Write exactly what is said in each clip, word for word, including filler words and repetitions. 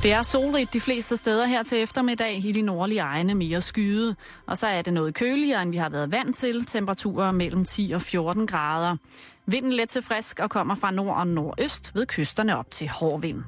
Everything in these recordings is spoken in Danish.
Det er solrigt de fleste steder her til eftermiddag, i de nordlige egne mere skyde. Og så er det noget køligere, end vi har været vant til. Temperaturer mellem ti og fjorten grader. Vinden let til frisk og kommer fra nord og nordøst, ved kysterne op til hård vind.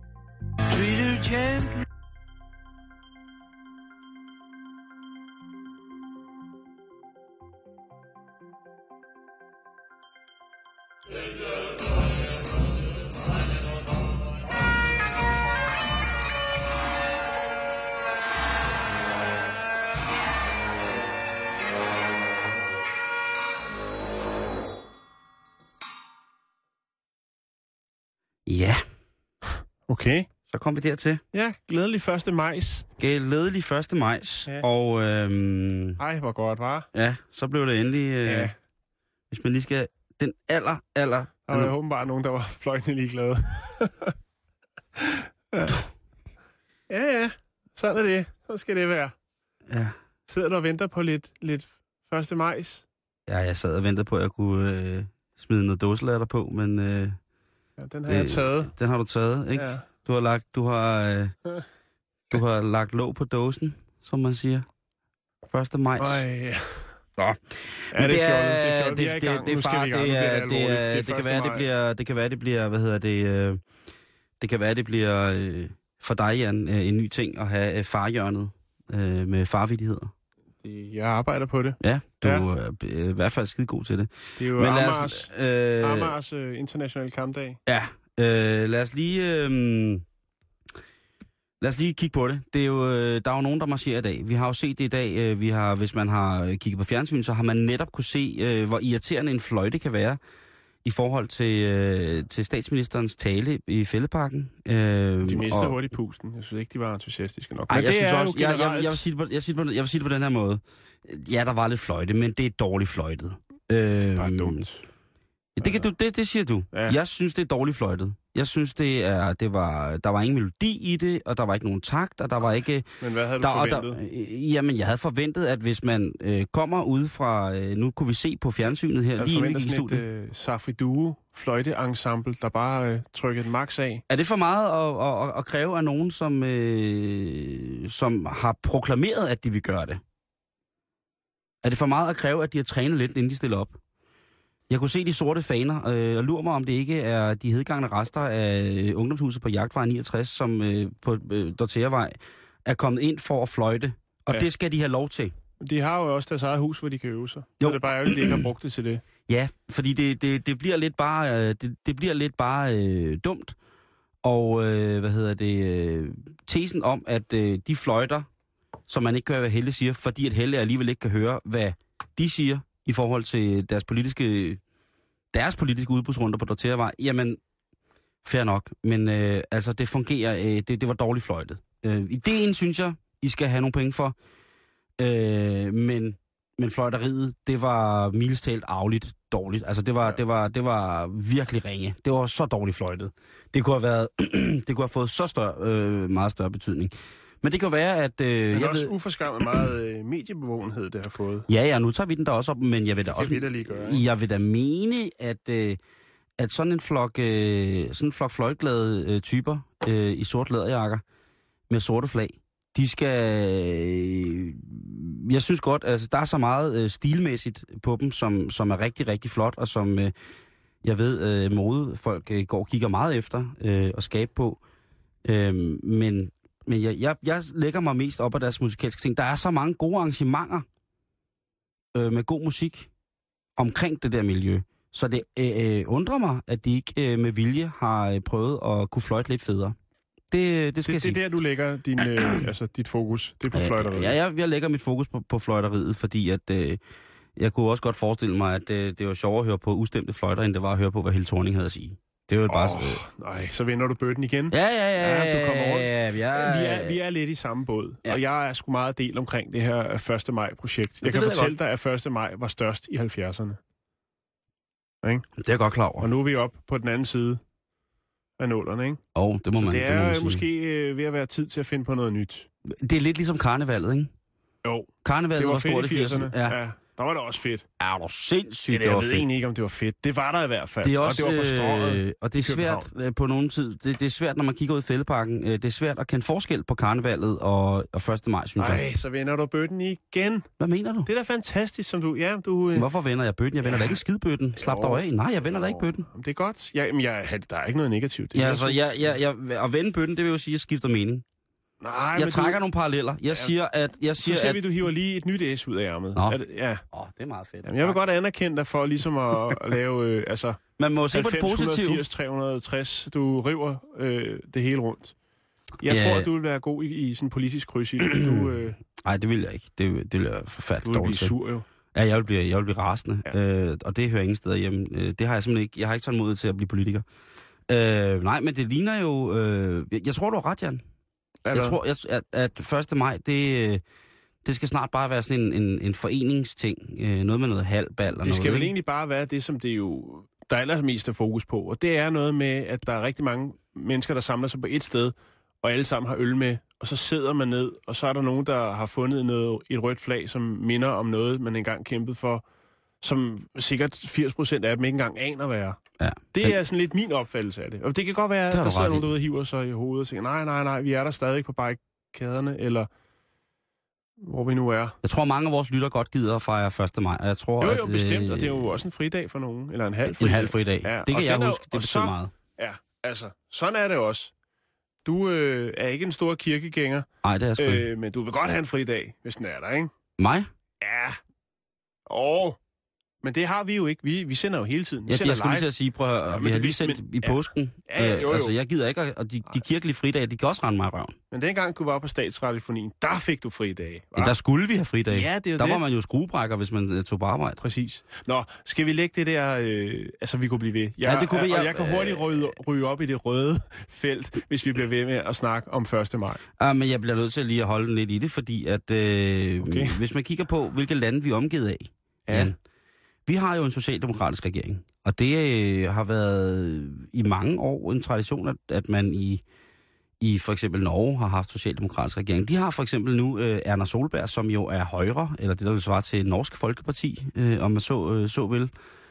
Ja. Okay. Så kom vi dertil. Ja, glædelig første majs. Glædelig første majs. Ja. Og øhm, Ej, hvor godt, var. ja, så blev det endelig, øh, Ja. hvis man lige skal, den aller, aller... Og jeg håber bare nogen, der var fløjtende ligeglade. ja. ja, ja. Sådan er det. Så skal det være. Ja. Sidder du og venter på lidt, lidt første majs? Ja, jeg sad og ventede på, at jeg kunne øh, smide noget dåselatter på, men... Øh, Ja, den har det, jeg taget. Den har du taget, ikke? Ja. Du har lagt, du har, øh, du har lagt låg på dåsen, som man siger. Første majs. Øj. Nå. Ja, Men det er fjollet. Det er fjollet. Vi er i gang. Det Nu er skal far, vi i gang. det Nu bliver er, det det alvorligt. er, Det er det kan første være, det maj. bliver, det kan være, det bliver, hvad hedder det, øh, det kan være, det bliver øh, for dig, Jan, øh, en ny ting at have øh, farhjørnet øh, med farvittigheder. Jeg arbejder på det. Ja, du Ja. er øh, i hvert fald skide god til det. Det er jo Men lad Amars, os, øh, Amars øh, internationale kampdag. Ja, øh, lad os lige... Øh, lad os lige kigge på det. Det er jo, øh, der er jo nogen, der marcherer i dag. Vi har jo set det i dag. Øh, vi har, hvis man har kigget på fjernsyn, så har man netop kunne se, øh, hvor irriterende en fløjte kan være i forhold til, øh, til statsministerens tale i Fælledparken. Øh, De mistede og- hurtigt pusten. Jeg synes ikke, de var entusiastiske nok. Ej, Men jeg, det synes er også, jo jeg, jeg, generelt... jeg, vil sige det på, jeg, siger det på, jeg vil sige det på den her måde. Ja, der var lidt fløjte, men det er dårligt fløjtet. Øh, Det er bare dumt. Ja, det, kan du, det, det siger du. Ja. Ja. Jeg synes, det er dårligt fløjtet. Jeg synes, det er, det var, der var ingen melodi i det, og der var ikke nogen takt, og der var ikke... Men hvad havde du der, og forventet? Der, øh, jamen, jeg havde forventet, at hvis man øh, kommer ud fra... Øh, nu kunne vi se på fjernsynet her, Jeg lige inden vi forventer gik i sådan et studiet. øh, Safri Duo fløjte-ensemble, der bare øh, trykker et max af. Er det for meget at, at, at, at kræve af nogen, som, øh, som har proklameret, at de vil gøre det? Er det for meget at kræve, at de har trænet lidt, inden de stiller op? Jeg kunne se de sorte faner, øh, og lurer mig, om det ikke er de hedgangne rester af øh, ungdomshuset på Jagtvej niogtres, som øh, på øh, Dorteavej er kommet ind for at fløjte. Og Ja. ja. det skal de have lov til. De har jo også deres eget hus, hvor de kan øve sig. Jo. Jo. Så det er bare ærgerligt, at de ikke har brugt det til det. Ja, fordi det, det, det bliver lidt bare, øh, det, det bliver lidt bare øh, dumt. Og øh, hvad hedder det, øh, tesen om, at øh, de fløjter, som man ikke kan høre, hvad Helle siger, fordi at Helle alligevel ikke kan høre, hvad de siger i forhold til deres politiske, deres politiske udbudsrunder på Dorteavej, jamen, fair nok. Men øh, altså, det fungerer, øh, det, det var dårligt fløjtet. Øh, ideen, synes jeg, I skal have nogle penge for. Øh, men, men fløjteriet, det var mildest talt arveligt dårligt. Altså, det var, ja. det, var, det var virkelig ringe. Det var så dårligt fløjtet. Det kunne have været, det kunne have fået så større, øh, meget større betydning. Men det kan jo være, at... Øh, Men jeg også ved, uforskammet meget øh, mediebevågenhed, det har fået. ja, ja, nu tager vi den der også op, men jeg vil da Det også... kan vi da lige gøre, ikke? Jeg vil da mene, at, øh, at sådan en flok, øh, sådan en flok fløjtglade øh, typer øh, i sort læderjakker med sorte flag, de skal... Øh, jeg synes godt, altså der er så meget øh, stilmæssigt på dem, som, som er rigtig, rigtig flot, og som øh, jeg ved, øh, modefolk øh, går og kigger meget efter øh, og skabe på. Øh, men men jeg, jeg, jeg lægger mig mest op af deres musikalske ting. Der er så mange gode arrangementer øh, med god musik omkring det der miljø. Så det øh, undrer mig, at de ikke øh, med vilje har øh, prøvet at kunne fløjte lidt federe. Det, det skal Det, jeg sige. det er der, du lægger din, øh, altså, dit fokus. Det er på fløjteriet. Ja, jeg, jeg lægger mit fokus på, på fløjteriet, fordi at, øh, jeg kunne også godt forestille mig, at øh, det var sjovere at høre på ustemte fløjter, end det var at høre på, hvad Helle Thorning havde at sige. Det var jo bare... Åh, Øh, nej, så vinder du bøtten igen. ja, ja, ja, Ja, du kommer rundt. Ja, ja, Vi er, vi er lidt i samme båd, Ja. og jeg er sgu meget del omkring det her første maj-projekt. Jeg det kan ved jeg fortælle dig, at første maj var størst i halvfjerdserne. Ikke? det er jeg godt klar over. Og nu er vi op på den anden side af nålerne, ikke? Og det må Så man, det det må man er sige. måske øh, ved at være tid til at finde på noget nyt. Det er lidt ligesom karnevalet, ikke? Jo, Karnevalet det var var fedt stort i firserne. Ja. Ja. Der var det også fedt. Er du sindssygt, det, det jeg var ved fedt. egentlig ikke, om det var fedt. Det var der i hvert fald. Det er også, og det var på strået. øh, og det er svært øh, på nogen tid. Det, det er svært, når man kigger ud i Fældeparken. Øh, det er svært at kende forskel på karnevalet og, og første maj, synes jeg. Nej, så vender du bøtten igen. Hvad mener du? Det er da fantastisk, som du... Ja, du øh... Hvorfor vender jeg bøtten? Jeg vender ja. da ikke skidbøtten. Slap dig af. Nej, jeg vender da ikke bøtten. Det er godt. Jeg, men jeg, der er ikke noget negativt. Det ja, altså, jeg, jeg, jeg, at vende bøtten, det vil jo sige, at jeg skifter mening. Nej, jeg trækker du... nogle paralleller. Jeg ja. siger, at... Jeg siger, så ser at... vi, du hiver lige et nyt S ud af ærmet. Nå. Er det, ja. Åh, oh, det er meget fedt. Jamen, jeg vil godt anerkende dig for ligesom at lave... Øh, altså, man må se på det positive. halvfems, et hundrede og firs, tre hundrede og tres. Du river øh, det hele rundt. Jeg ja. tror, du vil være god i, i sådan politisk kryds i det. Du, øh... Nej, det vil jeg ikke. Det, det vil jeg forfærdeligt Du vil blive sur, jo. Ja, jeg vil blive, jeg vil blive rasende. Ja. Øh, og det hører ingen steder hjemme. Øh, det har jeg simpelthen ikke. Jeg har ikke sådan mod til at blive politiker. Øh, nej, men det ligner jo... Øh, jeg, jeg tror, du har ret, Jan. Jeg tror, jeg, at, at første maj, det, det skal snart bare være sådan en, en, en foreningsting. Øh, noget med noget halvbal og noget. Det skal noget, vel egentlig bare være det, som det jo, der er allermest er fokus på. Og det er noget med, at der er rigtig mange mennesker, der samler sig på et sted, og alle sammen har øl med. Og så sidder man ned, og så er der nogen, der har fundet noget, et rødt flag, som minder om noget, man engang kæmpede for, som sikkert firs procent af dem ikke engang aner hvad er. Ja. Det er sådan lidt min opfattelse af det. Og det kan godt være, at der sidder nogen derude og hiver sig i hovedet og siger, nej, nej, nej, vi er der stadig på barrikaderne, eller hvor vi nu er. Jeg tror, mange af vores lytter godt gider at fejre første maj, og jeg tror, jo, jo, at, bestemt, og det er jo også en fridag for nogen, eller en halv fridag. En halv fridag, ja, det kan jeg er, huske, det betyder meget. Ja, altså, sådan er det også. Du øh, er ikke en stor kirkegænger. Nej, det er jeg sgu ikke. Øh, men du vil godt have en fridag, hvis den er der, ikke? Mig? Ja. Åh. Men det har vi jo ikke. Vi, vi sender jo hele tiden. Vi ja, sender jeg skulle lige til at sige, prøv at høre, ja, vi har lige sendt men, i påsken. Ja, ja, jo, jo. Altså, jeg gider ikke, og de, de kirkelige fridage, de kan også rende mig i røven. Men dengang du var på Statsradiofonien, der fik du fridage. Ja, der skulle vi have fridage. Ja, det er jo der det. var man jo skruebrækker, hvis man uh, tog på arbejde. Præcis. Nå, skal vi lægge det der... Øh, altså, vi kunne blive ved. Jeg, ja, det kunne vi. Og jeg kan hurtigt ryge, ryge op i det røde felt, hvis vi bliver ved med at snakke om første maj. Ja, men jeg bliver nødt til lige at holde lidt i det, fordi at øh, okay. hvis man kigger på, hvilke lande vi er omgivet af... Ja. Jan, vi har jo en socialdemokratisk regering, og det øh, har været i mange år en tradition, at, at man i, i for eksempel Norge har haft socialdemokratisk regering. De har for eksempel nu øh, Erna Solberg, som jo er højre, eller det der vil svare til Norsk Folkeparti, øh, om man så, øh, så vil.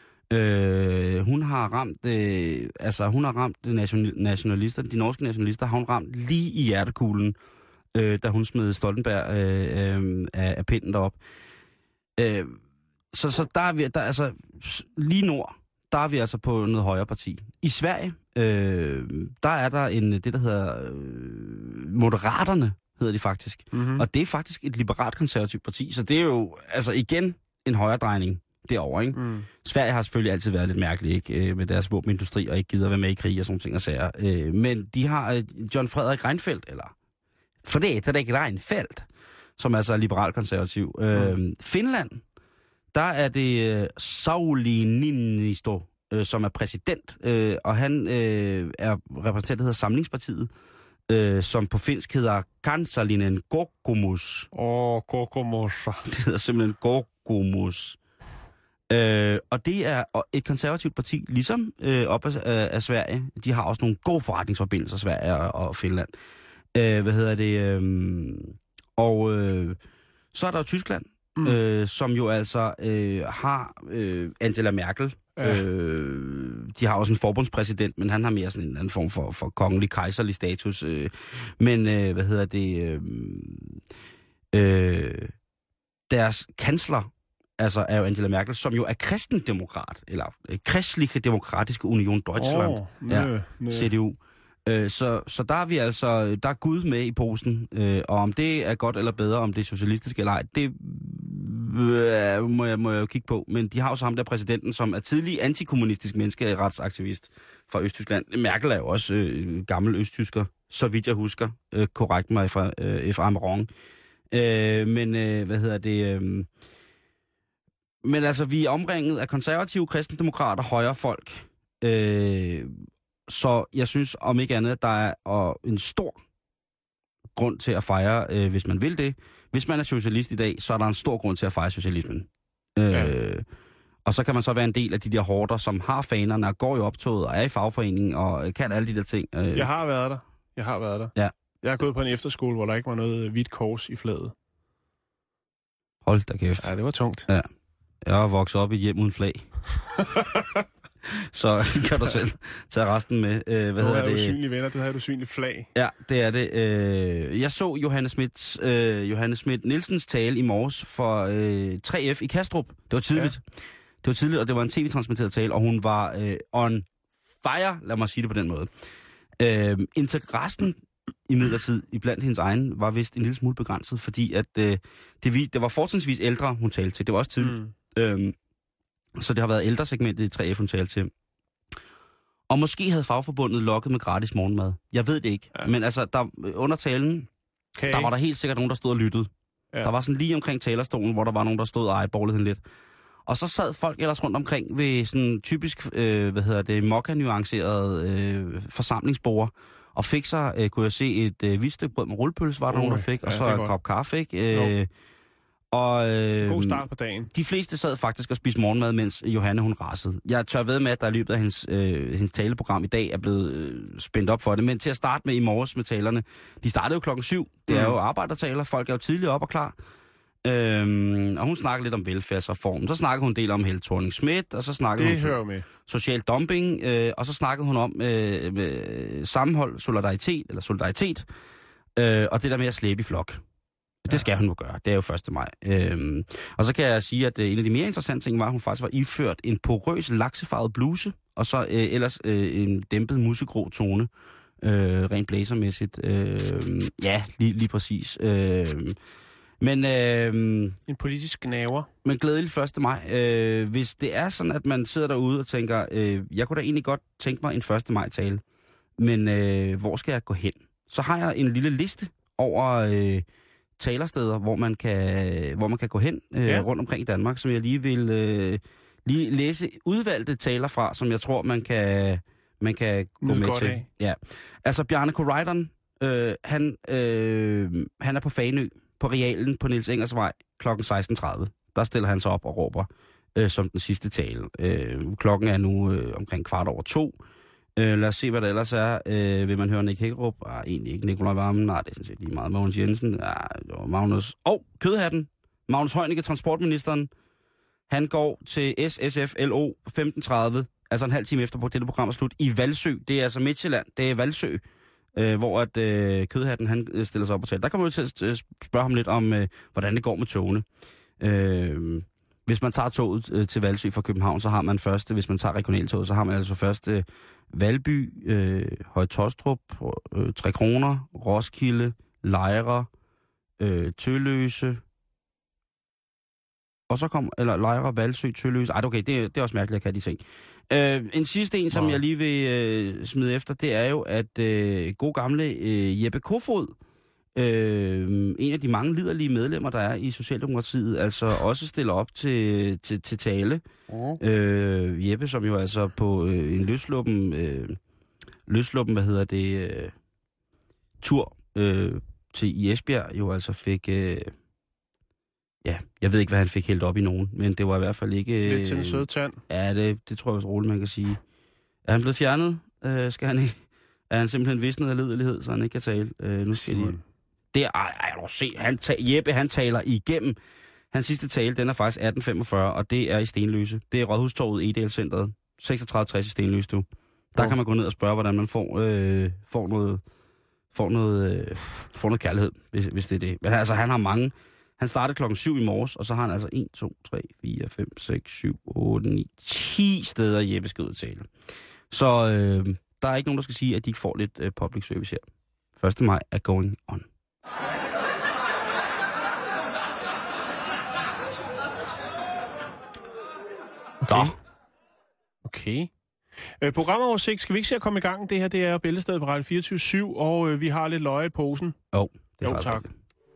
Øh, hun har ramt, øh, altså hun har ramt nationalister, de norske nationalister har hun ramt lige i hjertekuglen, øh, da hun smed Stoltenberg øh, øh, af, af pinden derop. Øh, Så, så der er vi, der, altså, lige nord, der er vi altså på noget højre parti. I Sverige, øh, der er der en, det der hedder øh, Moderaterne, hedder de faktisk. Mm-hmm. Og det er faktisk et liberalt konservativt parti, så det er jo altså igen en højre drejning derovre, ikke? Mm. Sverige har selvfølgelig altid været lidt mærkeligt, ikke? Med deres våbenindustri og ikke gider være med i krig og sådan ting og sager. Øh, men de har øh, John Frederik Reinfeldt, eller for det er det ikke Reinfeldt, som altså er liberalt konservativ. Mm. Øh, Finland, der er det uh, Sauli Niinisto, uh, som er præsident, uh, og han uh, er repræsentant, der hedder Samlingspartiet, uh, som på finsk hedder Kansallinen Kokoomus. Åh, oh, Kokoomus. Det hedder simpelthen Kokoomus. Uh, og det er et konservativt parti, ligesom uh, op af, af Sverige. De har også nogle gode forretningsforbindelser, Sverige og, og Finland. Uh, hvad hedder det? Uh, og uh, så er der jo Tyskland. Mm. Øh, som jo altså øh, har øh, Angela Merkel. Ja. Øh, de har også en forbundspræsident, men han har mere sådan en anden form for, for kongelig, kejserlig status. Øh. Men, øh, hvad hedder det... Øh, øh, deres kansler altså er jo Angela Merkel, som jo er kristendemokrat, eller øh, Christliche Demokratiske Union Deutschland, oh, ja, C D U. Så, så der er vi altså, der er Gud med i posen, øh, og om det er godt eller bedre, om det er socialistisk eller ej, det øh, må, jeg, må jeg jo kigge på. Men de har jo så ham der præsidenten, som er tidlig antikommunistisk menneskeretsaktivist fra Østtyskland. Merkel er jo også øh, gammel østtysker, så vidt jeg husker. Øh, korrekt mig fra øh, F. Amron. Øh, men øh, hvad hedder det... Øh, men altså, vi er omringet af konservative, kristendemokrater, højre folk. Øh, Så jeg om om ikke andet, der er og en stor grund til at fejre, øh, hvis man vil det. Hvis man er socialist i dag, så er der en stor grund til at fejre socialismen. Ja. Øh, og så kan man så være en del af de der horder, som har fanerne og går i optoget og er i fagforeningen og kan alle de der ting. Øh. Jeg har været der. Jeg har været der. Ja. Jeg har gået på en efterskole, hvor der ikke var noget hvidt kors i flaget. Hold da kæft. Ja, det var tungt. Ja. Jeg er vokset op i et hjem uden flag. Så kan du selv tage resten med. Øh, hvad du hedder har det? usynlige venner, du har et usynligt flag. Ja, det er det. Øh, jeg så Johanne Schmidt, øh, Johanne Schmidt Nielsens tale i morges for øh, tre F i Kastrup. Det var tidligt. Ja. Det var tidligt, og det var en tv-transmitteret tale, og hun var øh, on fire, lad mig sige det på den måde. Øh, interessen imidlertid iblandt hendes egen var vist en lille smule begrænset, fordi at øh, det, det var fortrinsvis ældre, hun talte til. Det var også tidligt. Mm. Øh, så det har været ældresegmentet i tre F, hun talte til. Og måske havde fagforbundet lokket med gratis morgenmad. Jeg ved det ikke. Ja. Men altså, der, under talen, okay. der var der helt sikkert nogen, der stod og lyttede. Ja. Der var sådan lige omkring talerstolen, hvor der var nogen, der stod og eyeballede hende lidt. Og så sad folk ellers rundt omkring ved sådan typisk, øh, hvad hedder det, mokka-nuanceret øh, forsamlingsbord. Og fik så, øh, kunne jeg se, et øh, hvidt stykke brød med rullepølse, var der uh, nogen, der fik. Og ja, så en kop kaffe, ikke? Øh, og, øh, God start på dagen. De fleste sad faktisk og spiste morgenmad, mens Johanne hun rasede. Jeg tør ved med, at der i løbet af hendes, øh, hendes taleprogram i dag er blevet øh, spændt op for det. Men til at starte med i morges med talerne, de startede jo klokken syv. Det er jo arbejdertaler, folk er jo tidligt op og klar. Øhm, og hun snakkede lidt om velfærdsreformen. Så snakkede hun en del om Helle Thorning-Schmidt, og så snakkede det hun hører med. social dumping, øh, og så snakkede hun om øh, med sammenhold, solidaritet, eller solidaritet, øh, og det der med at slæbe i flok. Ja. Det skal hun jo gøre. Det er jo første maj. Øhm, og så kan jeg sige, at øh, en af de mere interessante ting var, at hun faktisk var iført en porøs laksefarvet bluse, og så øh, ellers øh, en dæmpet musegrå tone, øh, rent blæsermæssigt. Øh, ja, lige, lige præcis. Øh, men øh, en politisk gnaver. Men glædelig første maj. Øh, hvis det er sådan, at man sidder derude og tænker, øh, jeg kunne da egentlig godt tænke mig en første maj-tale, men øh, hvor skal jeg gå hen? Så har jeg en lille liste over øh, talersteder, hvor man kan, hvor man kan gå hen øh, ja. rundt omkring i Danmark, som jeg lige vil øh, lige læse udvalgte taler fra, som jeg tror, man kan, man kan gå Nyd med til. Af. Ja. Altså, Bjarne Corydon, øh, han, øh, han er på Fanø, på Realen på Niels Engers Vej klokken seksten tredive. Der stiller han sig op og råber øh, som den sidste tale. Øh, klokken er nu øh, omkring kvart over to. Øh, lad os se, hvad der ellers er. Øh, vil man høre Nick Hækkerup? Ah, egentlig ikke. Nikolaj Vammen? Nej, det er sådan set lige meget. Mogens Jensen? Ah, Magnus. Og oh, Kødhatten. Magnus Heunicke, transportministeren. Han går til S S F L O femten tredive, altså en halv time efter på dette program er slut, i Valsø. Det er altså Midtjylland. Det er Valsø. Øh, hvor at øh, Kødhatten han stiller sig op og taler. Der kommer vi til at spørge ham lidt om, øh, hvordan det går med togene. Øh, hvis man tager toget øh, til Valsø fra København, så har man først, hvis man tager regionaltoget, så har man altså først øh, Valby, øh, Høje-Taastrup, øh, Tre Kroner, Roskilde, Lejre, øh, Tølløse, og så kom, eller Lejre, Valsø, Tølløse. Ej, okay, det, det er også mærkeligt, at jeg kan de ting. Øh, en sidste en, som wow. jeg lige vil øh, smide efter, det er jo, at øh, god gamle øh, Jeppe Kofod, øh, en af de mange liderlige medlemmer, der er i Socialdemokratiet, altså også stiller op til, til, til tale. Mm. Øh, Jeppe, som jo altså på øh, en løsluppen, øh, løsluppen, hvad hedder det, øh, tur øh, til i Esbjerg, jo altså fik... Øh, Ja, jeg ved ikke, hvad han fik hældt op i nogen, men det var i hvert fald ikke... Lidt til en sød tand. Ja, det, det tror jeg også roligt, man kan sige. Er han blevet fjernet? Øh, skal han ikke? Er han simpelthen visnet af lidelighed, så han ikke kan tale? Øh, nu skal de... Det er... Ej, ej, se, han ta... Jeppe, han taler igennem. Hans sidste tale, den er faktisk atten femogfyrre, og det er i Stenløse. Det er Rådhustorvet i Edalcentret. seksogtredive tres i Stenløse, du. Der oh. kan man gå ned og spørge, hvordan man får, øh, får noget... Får noget, øh, får noget kærlighed, hvis, hvis det er det. Men altså, han har mange... Han startede klokken syv i morges, og så har han altså en, to, tre, fire, fem, seks, syv, otte, ni, ti steder Jeppe skal ud tale. Så øh, der er ikke nogen, der skal sige, at de ikke får lidt øh, public service her. første maj er going on. Okay. Okay. Øh, programoversigt, skal vi ikke se at komme i gang? Det her, det er Bæltestedet på Radio fireogtyve syv, og øh, vi har lidt løje i posen. Jo, det er jo, tak.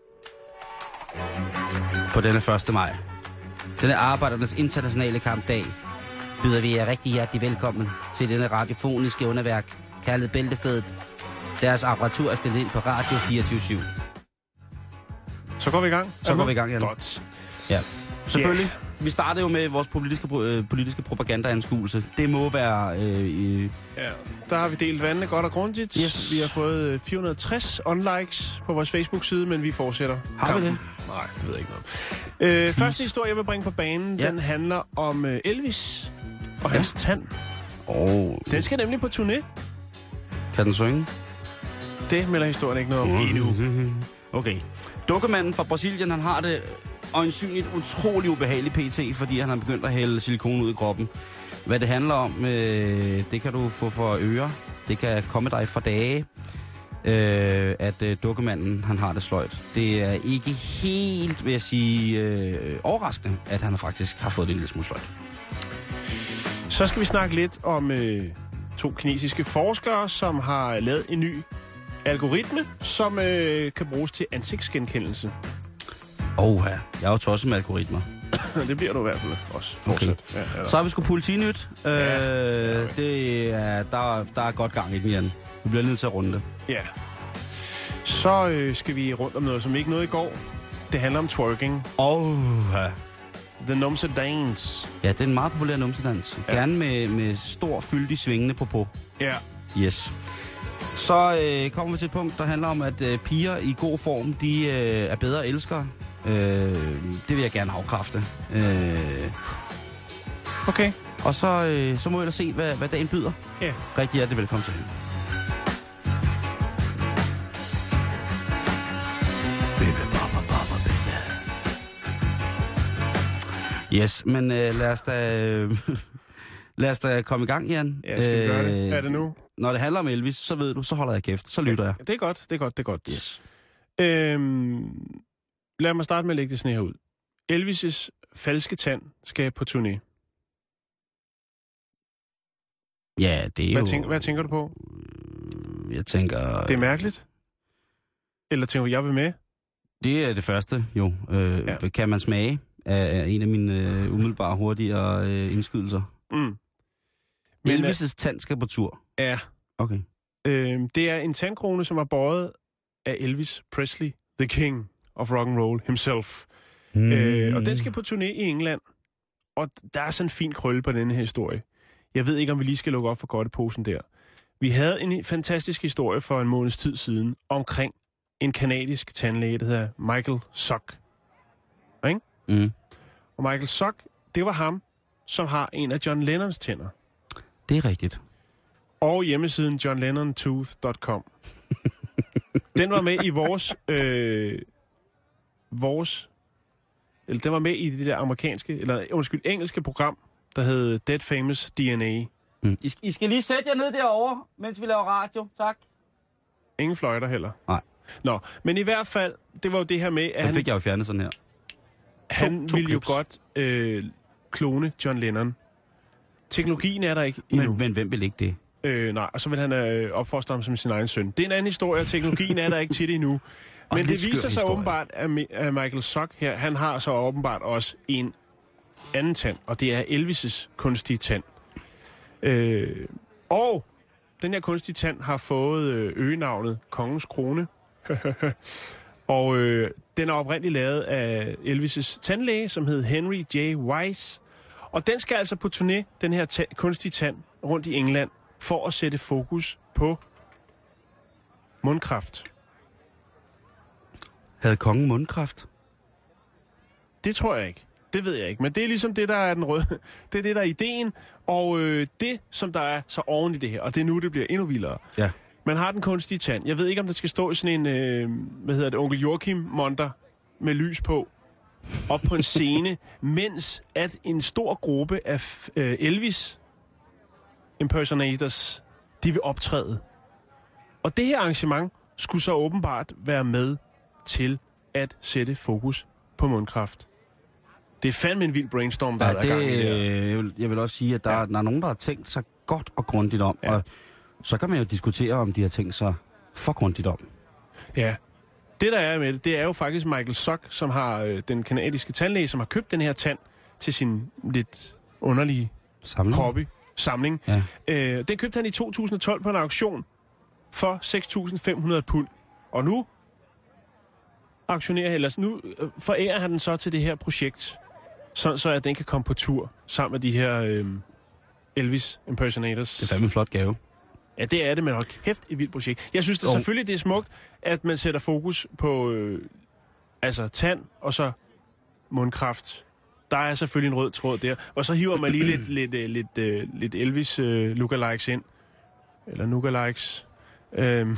På denne første maj, denne arbejdernes internationale kampdag, byder vi jer rigtig hjertelig velkommen til denne radiofoniske underværk, kaldet Bæltestedet. Deres apparatur er stillet ind på Radio fireogtyve syv. Så går vi i gang. Så går vi i gang, Jan. Godt. Ja, selvfølgelig. vi startede jo med vores politiske, øh, politiske propagandaanskuelse. Det må være... Øh, i... Ja, der har vi delt vandene godt og grundigt. Yes. Vi har fået fire hundrede og tres on-likes på vores Facebook-side, men vi fortsætter. Har kampen. vi det? Nej, det ved jeg ikke noget. Øh, første historie, jeg vil bringe på banen, ja. den handler om øh, Elvis og hans ja. tand. Oh. Den skal nemlig på turné. Kan den synge? Det melder historien ikke noget om endnu. Okay. Dukkemanden fra Brasilien, han har det øjensynligt utrolig ubehageligt pt, fordi han har begyndt at hælde silikon ud i kroppen. Hvad det handler om, øh, det kan du få for øre. Det kan komme dig for dage, øh, at øh, dukkemanden, han har det sløjt. Det er ikke helt, vil jeg sige, øh, overraskende, at han faktisk har fået det en lille smule sløjt. Så skal vi snakke lidt om øh, to kinesiske forskere, som har lavet en ny algoritme, som øh, kan bruges til ansigtsgenkendelse. Åh, ja. Jeg er jo tosset med algoritmer. Det bliver du i hvert fald også fortsat. Okay. Ja, så har vi sgu politinyt. Ja. Øh, det er, der, der er godt gang i den, Jan. Vi bliver nødt til at runde det. Ja. Så øh, skal vi rundt om noget, som ikke nåede i går. Det handler om twerking. Åh, oh, ja. The Numse Dance. Ja, det er en meget populær numsedans. Ja. Gerne med, med stor fyldig svingende på på. Ja. Yes. Så øh, kommer vi til et punkt, der handler om, at øh, piger i god form, de øh, er bedre elskere. Øh, det vil jeg gerne afkræfte. Øh, okay. Og så, øh, så må vi ellers se, hvad, hvad dagen byder. Ja. Rigtig hjertelig velkommen til. Yes, men øh, lad os da... Øh, lad os da komme i gang, Jan. Ja, skal vi gøre det? Er det nu? Når det handler om Elvis, så ved du, så holder jeg kæft. Så lytter jeg. Det er godt, det er godt, det er godt. Yes. Øhm, lad mig starte med at lægge det sådan her ud. Elvis' falske tand skal på turné. Ja, det er hvad jo... Tænk, hvad tænker du på? Jeg tænker... Det er mærkeligt? Eller tænker du, jeg vil med? Det er det første, jo. Øh, ja. Kan man smage af en af mine øh, umiddelbare hurtigere øh, indskydelser? Mm. Men Elvis' tand skal på tur? Ja. Okay. Øh, det er en tandkrone, som er båret af Elvis Presley, the king of rock and roll himself. Mm. Øh, og den skal på turné i England. Og der er sådan en fin krølle på denne her historie. Jeg ved ikke, om vi lige skal lukke op for godteposen der. Vi havde en fantastisk historie for en måneds tid siden omkring en kanadisk tandlæge, der hedder Michael Sock. Ikke? Mm. Og Michael Sock, det var ham, som har en af John Lennons tænder. Det er rigtigt. Og hjemmesiden john lennon tooth dot com. Den var med i vores... Øh, vores... Eller den var med i det der amerikanske... Eller undskyld, engelske program, der hed Dead Famous D N A. Mm. I, I skal lige sætte jer ned derovre, mens vi laver radio. Tak. Ingen fløjter heller. Nej. Nå, men i hvert fald, det var jo det her med, at den han... fik jeg jo fjernet sådan her. Han to, to ville clips. jo godt øh, klone John Lennon. Teknologien er der ikke endnu. Men, men hvem vil ikke det? Øh, nej, og så vil han øh, opfostre ham som sin egen søn. Det er en anden historie, teknologien er der ikke til det endnu. Men det viser sig historie. åbenbart, at Michael Sock her, han har så åbenbart også en anden tand, og det er Elvis' kunstige tand. Øh, og den her kunstige tand har fået øh, øgenavnet Kongens Krone. Og øh, den er oprindeligt lavet af Elvis' tandlæge, som hed Henry J. Wise. Og den skal altså på turné, den her ta- kunstige tand, rundt i England, for at sætte fokus på mundkræft. Havde kongen mundkræft? Det tror jeg ikke. Det ved jeg ikke. Men det er ligesom det, der er den røde. Det er det, der er ideen. Og øh, det, som der er så oven i det her, og det er nu, det bliver endnu vildere. Ja. Man har den kunstige tand. Jeg ved ikke, om der skal stå i sådan en, øh, hvad hedder det, onkel Joachim-monter med lys på, op på en scene, mens at en stor gruppe af øh, Elvis impersonators, de vil optræde. Og det her arrangement skulle så åbenbart være med til at sætte fokus på mundkræft. Det er fandme en vild brainstorm, der ja, er det, gang i det her. Jeg vil, jeg vil også sige, at der, ja. der er nogen, der har tænkt sig godt og grundigt om, ja. Og så kan man jo diskutere, om de har tænkt sig for grundigt om. Ja. Det, der er med det, det er jo faktisk Michael Sock, som har øh, den kanadiske tandlæge, som har købt den her tand til sin lidt underlige samling. hobby, samling. Ja. Øh, den købte han i to tusind og tolv på en auktion for seks tusind fem hundrede pund. Og nu aktionerer, eller nu forærer han den så til det her projekt. sådan så at den kan komme på tur sammen med de her øh, Elvis impersonators. Det er fandme en flot gave. Ja, det er det, men hold kæft, et vildt projekt. Jeg synes det oh. selvfølgelig, det er smukt, at man sætter fokus på øh, altså tand og så mundkraft. Der er selvfølgelig en rød tråd der. Og så hiver man lige lidt, lidt, lidt, lidt, lidt, lidt Elvis øh, lookalikes ind. Eller lookalikes. Øhm.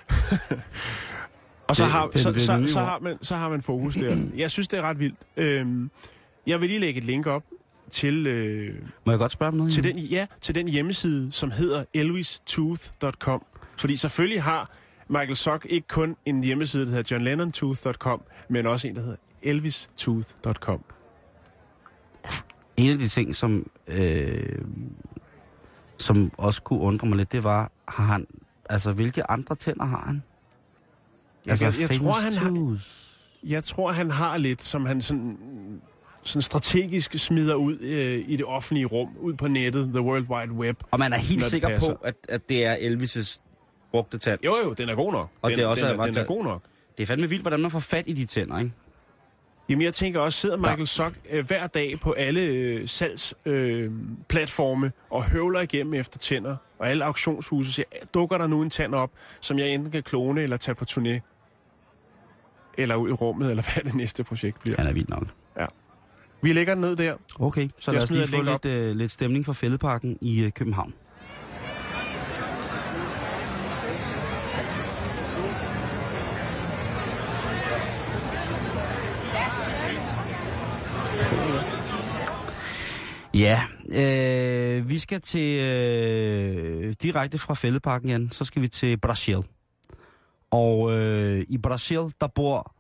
og så har, det, så, det, så, så, har man, så har man fokus der. Jeg synes, det er ret vildt. Øhm. Jeg vil lige lægge et link op til... Øh, Må jeg godt spørge om noget? Til den, ja, til den hjemmeside, som hedder elvis tooth punktum com. Fordi selvfølgelig har Michael Zock ikke kun en hjemmeside, der hedder john lennon tooth punktum com, men også en, der hedder elvis tooth punktum com. En af de ting, som, øh, som også kunne undre mig lidt, det var, har han, altså, hvilke andre tænder har han? Jeg, altså, jeg, jeg, tror, han har, tooth. jeg tror, han har lidt, som han sådan... sådan strategisk smider ud øh, i det offentlige rum, ud på nettet, the World Wide Web. Og man er helt sikker på, at, at det er Elvis' brugte tand. Jo, jo, den er god nok. Og den, det er også den, er, den er god nok. Det er fandme vildt, hvordan man får fat i de tænder, ikke? Jamen, jeg tænker også, sidder Michael Zock øh, hver dag på alle øh, salgsplatforme øh, og høvler igennem efter tænder, og alle auktionshuse siger, dukker der nu en tand op, som jeg enten kan klone eller tage på turné, eller ud i rummet, eller hvad det næste projekt bliver. Han er vildt nok. Ja. Vi lægger den ned der. Okay, så lad os lige få lidt, øh, lidt stemning fra Fælledparken i øh, København. Ja, øh, vi skal til øh, direkte fra Fælledparken igen, så skal vi til Brasil. Og øh, i Brasil, der bor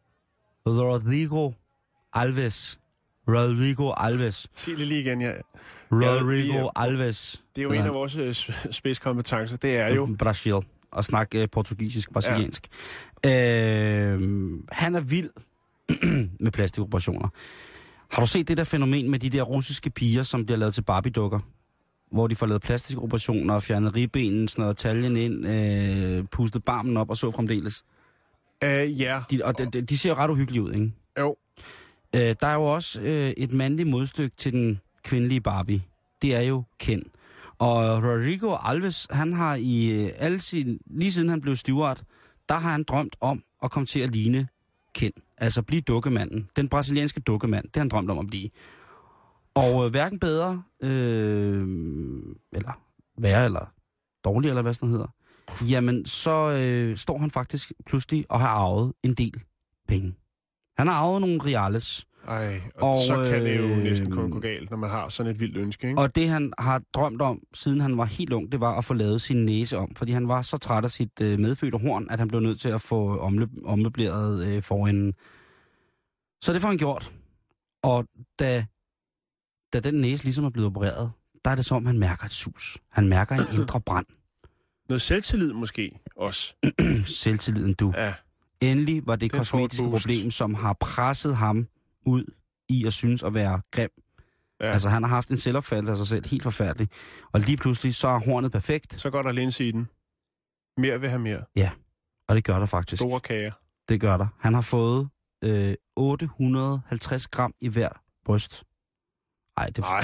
Rodrigo Alves. Rodrigo Alves. Sig det lige igen, ja. Rodrigo ja, ja. Alves. Det er jo en af vores øh, spidskompetencer. Det er jo... Brasil. Og snakke øh, portugisisk, brasiliansk. Ja. Øh, han er vild med plastikoperationer. Har du set det der fænomen med de der russiske piger, som bliver lavet til Barbie-dukker? Hvor de får lavet plastikoperationer og fjernet ribbenen, snøret taljen ind, øh, pustet barmen op og så fremdeles? Øh, ja. Yeah. De, og de, de, de ser jo ret uhyggelige ud, ikke? Jo. Øh, der er jo også øh, et mandligt modstykke til den kvindelige Barbie. Det er jo Ken. Og Rodrigo Alves, han har i øh, alle sin, lige siden han blev steward, der har han drømt om at komme til at ligne Ken. Altså blive dukkemanden. Den brasilianske dukkemand, det har han drømt om at blive. Og øh, hverken bedre, øh, eller værre, eller dårlig, eller hvad sådan hedder, jamen så øh, står han faktisk pludselig og har arvet en del penge. Han har arvet nogle reales. Ej, og, og så kan det jo øh, næsten kun gå galt, når man har sådan et vildt ønske, ikke? Og det han har drømt om, siden han var helt ung, det var at få lavet sin næse om. Fordi han var så træt af sit øh, medfødte horn, at han blev nødt til at få omløb- omløbleret øh, foran. Så det får han gjort. Og da, da den næse ligesom er blevet opereret, der er det som om, han mærker et sus. Han mærker en indre brand. Noget selvtillid måske også. Selvtilliden, du. Ja. Endelig var det, det kosmetiske problem, som har presset ham ud i at synes at være grim. Ja. Altså, han har haft en selvopfattelse af sig selv helt forfærdelig. Og lige pludselig, så er hornet perfekt. Så går der linse i den. Mere vil have mere. Ja, og det gør der faktisk. Store kager. Det gør der. Han har fået øh, otte hundrede og halvtreds gram i hver bryst. Ej, det, Nej.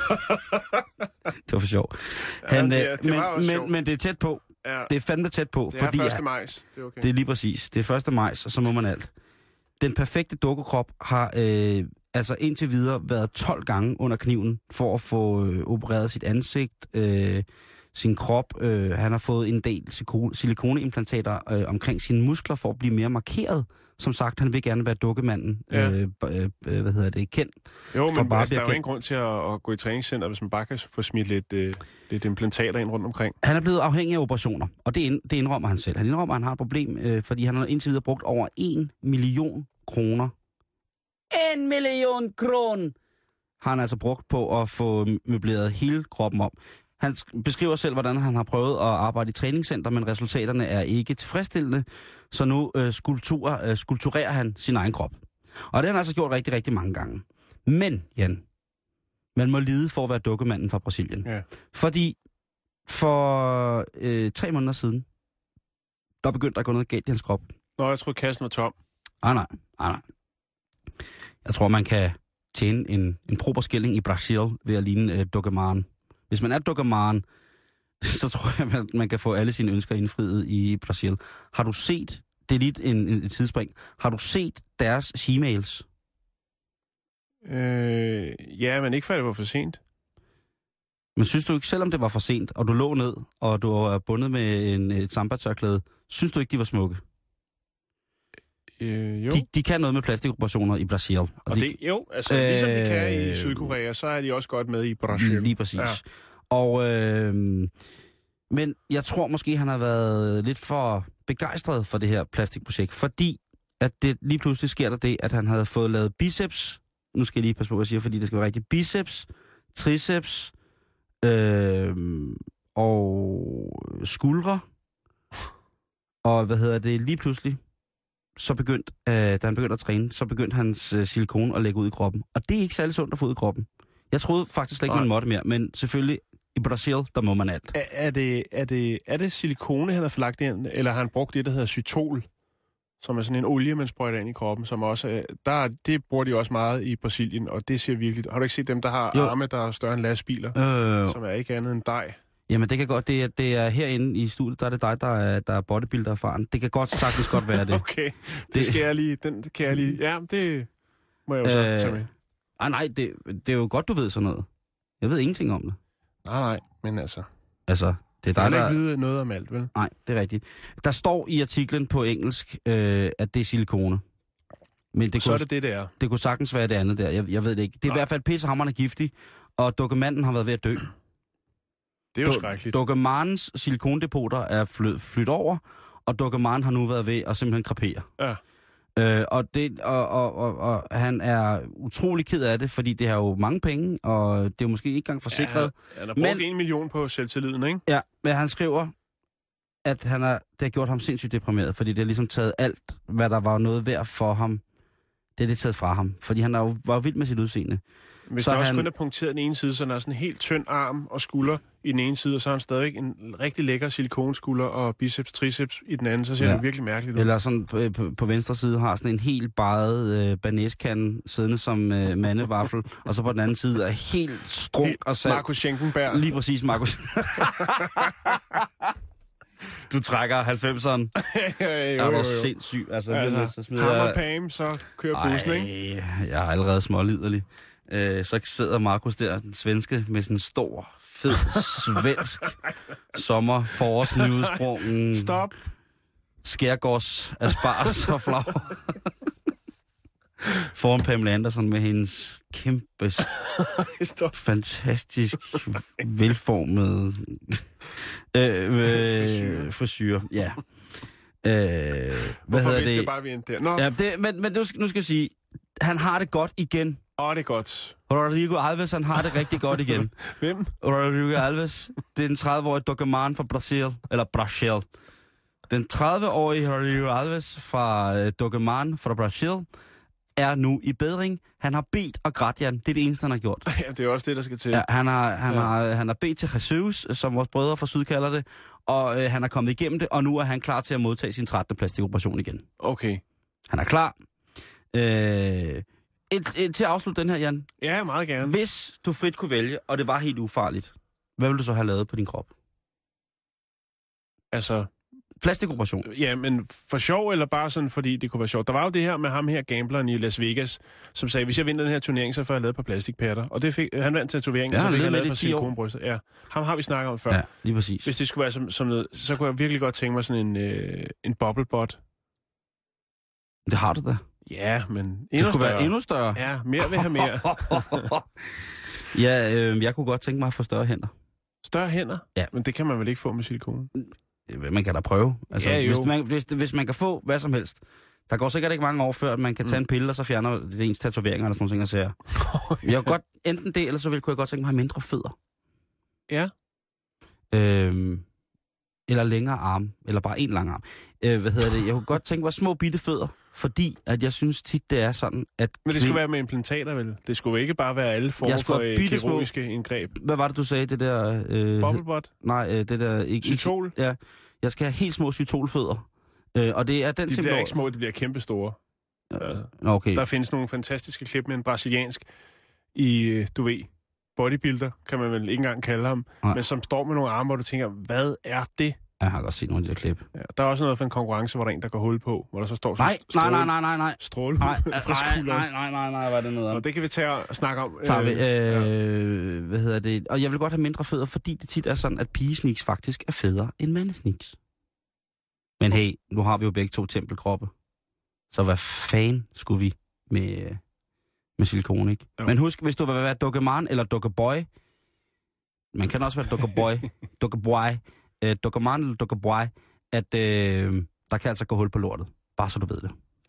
det var for sjov. Han, ja, øh, det, det men, var men, men det er tæt på. Ja. Det er fandme tæt på. Det fordi er første majs. Det er okay. Det er lige præcis. Det er første majs, og så må man alt. Den perfekte dukkekrop har øh, altså indtil videre været tolv gange under kniven for at få øh, opereret sit ansigt, øh, sin krop. Øh, han har fået en del silikoneimplantater øh, omkring sine muskler for at blive mere markeret. Som sagt, han vil gerne være dukkemanden. Ja. Øh, øh, hvad hedder det? Kendt. Jo, men altså, der er jo ingen grund til at, at gå i træningscenter, hvis man bare kan få smidt lidt, øh, lidt implantater ind rundt omkring. Han er blevet afhængig af operationer, og det, ind, det indrømmer han selv. Han indrømmer, at han har et problem, øh, fordi han har indtil videre brugt over en million kroner. En million kroner har han altså brugt på at få møbleret hele kroppen om. Han beskriver selv, hvordan han har prøvet at arbejde i træningscenter, men resultaterne er ikke tilfredsstillende, så nu øh, skulptur, øh, skulpturerer han sin egen krop. Og det har han altså gjort rigtig, rigtig mange gange. Men, Jan, man må lide for at være dukkemanden fra Brasilien. Ja. Fordi for øh, tre måneder siden, der begyndte der at gå noget galt i hans krop. Nå, jeg tror kassen var tom. Ah, nej, ah, nej. Jeg tror, man kan tjene en, en proper skilling i Brasil ved at ligne øh, Dogemaren. Hvis man er Dogemaren, så tror jeg, at man kan få alle sine ønsker indfriet i Brasil. Har du set, det er lige en, en, et tidsspring, har du set deres e-mails? Øh, ja, men ikke før det var for sent. Men synes du ikke, selvom det var for sent, og du lå ned, og du var bundet med en, et samba-tørklæde, synes du ikke, de var smukke? Øh, jo. De, de kan noget med plastikoperationer i Brasil. Og, og de, det, jo, altså øh, ligesom de kan i øh, Sydkorea, så er de også godt med i Brasil. Lige præcis. Ja. Og, øh, men jeg tror måske, han har været lidt for begejstret for det her plastikprojekt, fordi at det lige pludselig sker der det, at han havde fået lavet biceps. Nu skal jeg lige passe på, hvad jeg siger, fordi det skal være rigtigt. Biceps, triceps øh, og skuldre. Og hvad hedder det, lige pludselig, så begyndte, øh, da han begyndte at træne, så begyndte hans øh, silikone at lægge ud i kroppen. Og det er ikke særlig sundt at få ud i kroppen. Jeg troede faktisk slet ikke, man måtte mere, men selvfølgelig i Brasil, der må man alt. Er, er, det, er, det, er det silikone, han har forlagt ind, eller har han brugt det, der hedder Cytol, som er sådan en olie, man sprøjter ind i kroppen, som også der, det bruger de også meget i Brasilien, og det ser virkelig... Har du ikke set dem, der har jo. arme, der er større end lastbiler, øh. som er ikke andet end dej? Jamen, det kan godt... Det er, det er herinde i studiet, der er det dig, der er, der er bodybuilder erfaren. Det kan godt sagtens godt være det. Okay, det, det skal jeg lige... Den kan jeg lige... Ja, det må jeg jo øh, så tage med. Ej, nej, det, det er jo godt, du ved sådan noget. Jeg ved ingenting om det. Nej, nej, men altså... Altså, det er dig, der... der... ikke vide noget om alt, vel? Nej, det er rigtigt. Der står i artiklen på engelsk, øh, at det er silikone. Men det så kunne, er det det, det er. Det kunne sagtens være det andet der. Jeg, jeg ved det ikke. Det er nej. I hvert fald pissehamrende giftigt, og Dogemanden har været ved at dø. Det er jo skrækkeligt. Dogemarens silikondepoter er flyttet flyt over, og Dogemaren har nu været ved at simpelthen krepere. Ja. Øh, og, det, og, og, og, og han er utrolig ked af det, fordi det har jo mange penge, og det er jo måske ikke engang forsikret. Ja, han har brugt en million på selvtilliden, ikke? Ja, men han skriver, at han har, det har gjort ham sindssygt deprimeret, fordi det har ligesom taget alt, hvad der var noget værd for ham, det er det taget fra ham. Fordi han er jo, var jo vild med sit udseende. Hvis så der han... også kun er punkteret den ene side, så han har sådan en helt tynd arm og skulder i den ene side, og så har han stadig en rigtig lækker silikonskulder og biceps, triceps i den anden, så ser ja. det virkelig mærkeligt ud. Eller sådan på, på, på venstre side har sådan en helt baret øh, banæskande siddende som øh, mandevaffel, og så på den anden side er helt strunk og salt. Markus Schenkenberg. Lige præcis, Markus. Du trækker halvfemseren. ja, er du sindssyg? Altså, altså så smider ham og Pam, så kører bussen, ikke? Jeg er allerede småliderlig. Øh, så sidder Markus der, den svenske, med sådan en stor, fed, svensk sommer forårsnyudsprungen. Stop. Skærgårds, aspars og flag. Foran Pamela Andersen med hendes kæmpe, fantastisk velformede øh, øh, frisyr. Ja. Øh, hvad Hvorfor hedder vidste det? jeg bare, vi endte der? Nå. Ja, det, men, men nu, skal, nu skal jeg sige, han har det godt igen. Åh, oh, det er godt. Rodrigo Alves, han har det rigtig godt igen. Hvem? Rodrigo Alves, det er den tredive-årige Dogemaren fra Brasil, eller Brasil. Den tredive-årige Rodrigo Alves fra uh, Dogemaren fra Brasil er nu i bedring. Han har bedt og grædt, Jan. Det er det eneste, han har gjort. Ja, det er også det, der skal til. Ja, han har, han ja. har, han har bedt til Jesus, som vores brødre fra Syd kalder det, og øh, han er kommet igennem det, og nu er han klar til at modtage sin trettende plastikoperation igen. Okay. Han er klar. Øh, et, et, til at afslutte den her, Jan. Ja, meget gerne. Hvis du frit kunne vælge, og det var helt ufarligt, hvad ville du så have lavet på din krop? Altså... Plastikoperation. Ja, men for sjov, eller bare sådan, fordi det kunne være sjovt. Der var jo det her med ham her, gambleren i Las Vegas, som sagde, hvis jeg vinder den her turnering, så får jeg lavet et par plastikpatter. Og det fik, han vandt tatoveringen, ja, så fik han han lavet et par par silikonbryster. Ja, ham har vi snakket om før. Ja, lige præcis. Hvis det skulle være som, som noget, så kunne jeg virkelig godt tænke mig sådan en, øh, en bobblebot. Det har du da. Ja, men endnu det skulle større. være endnu større. Ja, mere vil have mere. ja, øh, jeg kunne godt tænke mig at få større hænder. Større hænder? Ja. Men det kan man vel ikke få med silikon? Man kan da prøve. Altså, ja, hvis, man, hvis, hvis man kan få hvad som helst. Der går sikkert ikke mange år før, at man kan tage mm. en pille, og så fjerner det ens tatoveringer eller sådan nogle ting, jeg ser. Oh, ja. Jeg kunne godt, enten det, eller så ville, kunne jeg godt tænke mig at have mindre fødder. Ja. Øhm, eller længere arme, eller bare en lang arm. Øh, hvad hedder det? Jeg kunne godt tænke mig små bitte fødder, fordi at jeg synes tit, det er sådan, at... Men det skulle være med implantater, vel? Det skulle ikke bare være alle former for kirurgiske indgreb. Hvad var det, du sagde? Det der... Øh, Bobblebot? Nej, øh, det der... Ikke, Cytol? Ja. Jeg skal have helt små cytolfødder. Øh, og det er den de simpelthen... bliver ikke små, de bliver kæmpe store. Nå, okay. Der findes nogle fantastiske klip med en brasiliansk i, du ved, bodybuilder, kan man vel ikke engang kalde ham, nej. Men som står med nogle arme, hvor du tænker, hvad er det? Jeg har godt set nogle af de der klip. Ja, der er også noget for en konkurrence, hvor der er en, der går hul på, hvor der så står nej, stråle, nej, nej, nej, nej. stråle nej, fra skulderen. Nej, nej, nej, nej, hvad er det noget om? Og det kan vi tage og snakke om. Tager vi, øh, ja. Hvad hedder det? Og jeg vil godt have mindre fødder, fordi det tit er sådan, at pigesneaks faktisk er federe end mandesneaks. Men hey, nu har vi jo begge to tempelkroppe. Så hvad fanden skulle vi med, med silikone, ikke? Jo. Men husk, hvis du vil være dukkeman eller dukkeboy, man kan også være dukkeboy, dukkeboy, øh, dukkeman eller dukkeboy, at øh, der kan altså gå hul på lortet. Bare så du ved det.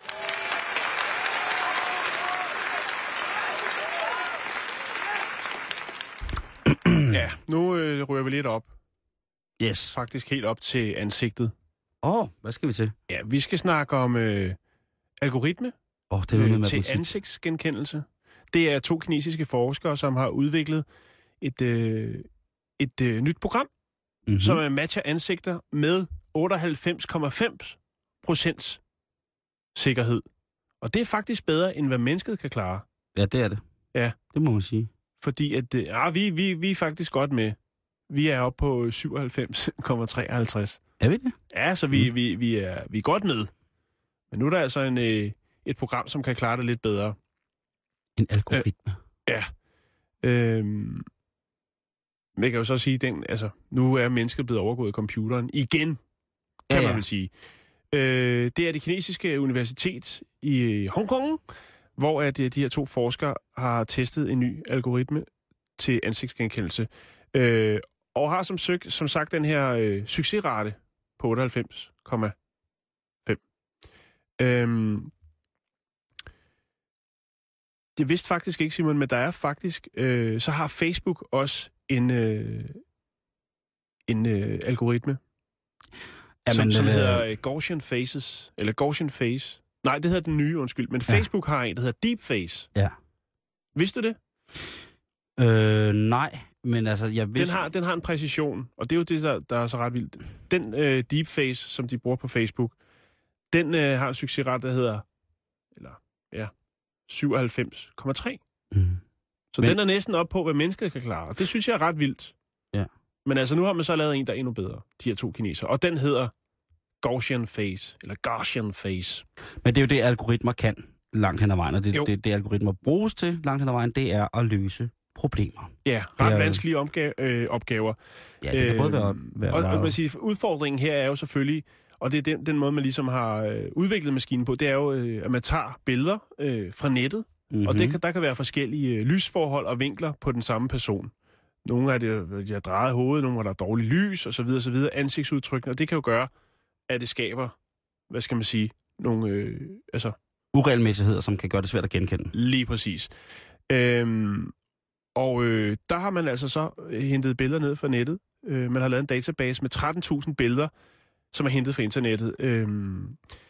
Ja, nu øh, rører vi lidt op. Yes. Faktisk helt op til ansigtet. Åh, oh, hvad skal vi til? Ja, vi skal snakke om øh, algoritme oh, det er øh, med til ansigtsgenkendelse. Det er to kinesiske forskere, som har udviklet et, øh, et øh, nyt program, mm-hmm. som matcher ansigter med otteoghalvfems komma fem procent sikkerhed. Og det er faktisk bedre, end hvad mennesket kan klare. Ja, det er det. Ja. Det må man sige. Fordi at, øh, ja, vi, vi, vi er faktisk godt med. Vi er oppe på syvoghalvfems komma treoghalvtreds. Er vi det? Ja, så vi, mm. vi, vi, er, vi er godt med. Men nu er der altså en, øh, et program, som kan klare det lidt bedre. En algoritme? Øh, ja. Øhm, jeg kan jo så sige, den, altså, nu er mennesket blevet overgået af computeren igen, kan ja, ja. man vel sige. Øh, det er det kinesiske universitet i Hongkong, hvor at, de her to forskere har testet en ny algoritme til ansigtsgenkendelse. Øh, og har som, søg, som sagt den her øh, succesrate på otteoghalvfems komma fem. Øhm, det vidste faktisk ikke, Simon, men der er faktisk, øh, så har Facebook også en, øh, en øh, algoritme, Jamen, som, som øh... hedder Gaussian Faces, eller Gaussian Face. Nej, det hedder den nye, undskyld, men ja. Facebook har en, der hedder Deep Face. Ja. Vidste du det? Øh, nej, men altså, jeg vidste... Den har, den har en præcision, og det er jo det, der, der er så ret vildt. Den øh, Deep Face, som de bruger på Facebook, den øh, har en succesrate, der hedder, eller, ja, syvoghalvfems komma tre. Mm. Så men... den er næsten op på, hvad mennesket kan klare, og det synes jeg er ret vildt. Ja. Men altså, nu har man så lavet en, der er endnu bedre, de her to kinesere, og den hedder Gaussian Face, eller Gaussian Face. Men det er jo det, algoritmer kan langt hen ad vejen, og det, det, det algoritmer bruges til langt hen ad vejen, det er at løse problemer. Ja, ret er, vanskelige omga- øh, opgaver. Ja, det kan øh, både være... være og, og man siger, udfordringen her er jo selvfølgelig, og det er den, den måde, man ligesom har øh, udviklet maskinen på, det er jo, øh, at man tager billeder øh, fra nettet, mm-hmm. og det kan, der kan være forskellige øh, lysforhold og vinkler på den samme person. Nogle af det, de har drejet hovedet, nogle af der er dårligt lys, og så videre, så videre, ansigtsudtryk, og det kan jo gøre, at det skaber, hvad skal man sige, nogle, øh, altså... uregelmæssigheder, som kan gøre det svært at genkende. Lige præcis. Øhm, og øh, der har man altså så hentet billeder ned fra nettet. Øh, man har lavet en database med tretten tusind billeder, som er hentet fra internettet. Øhm,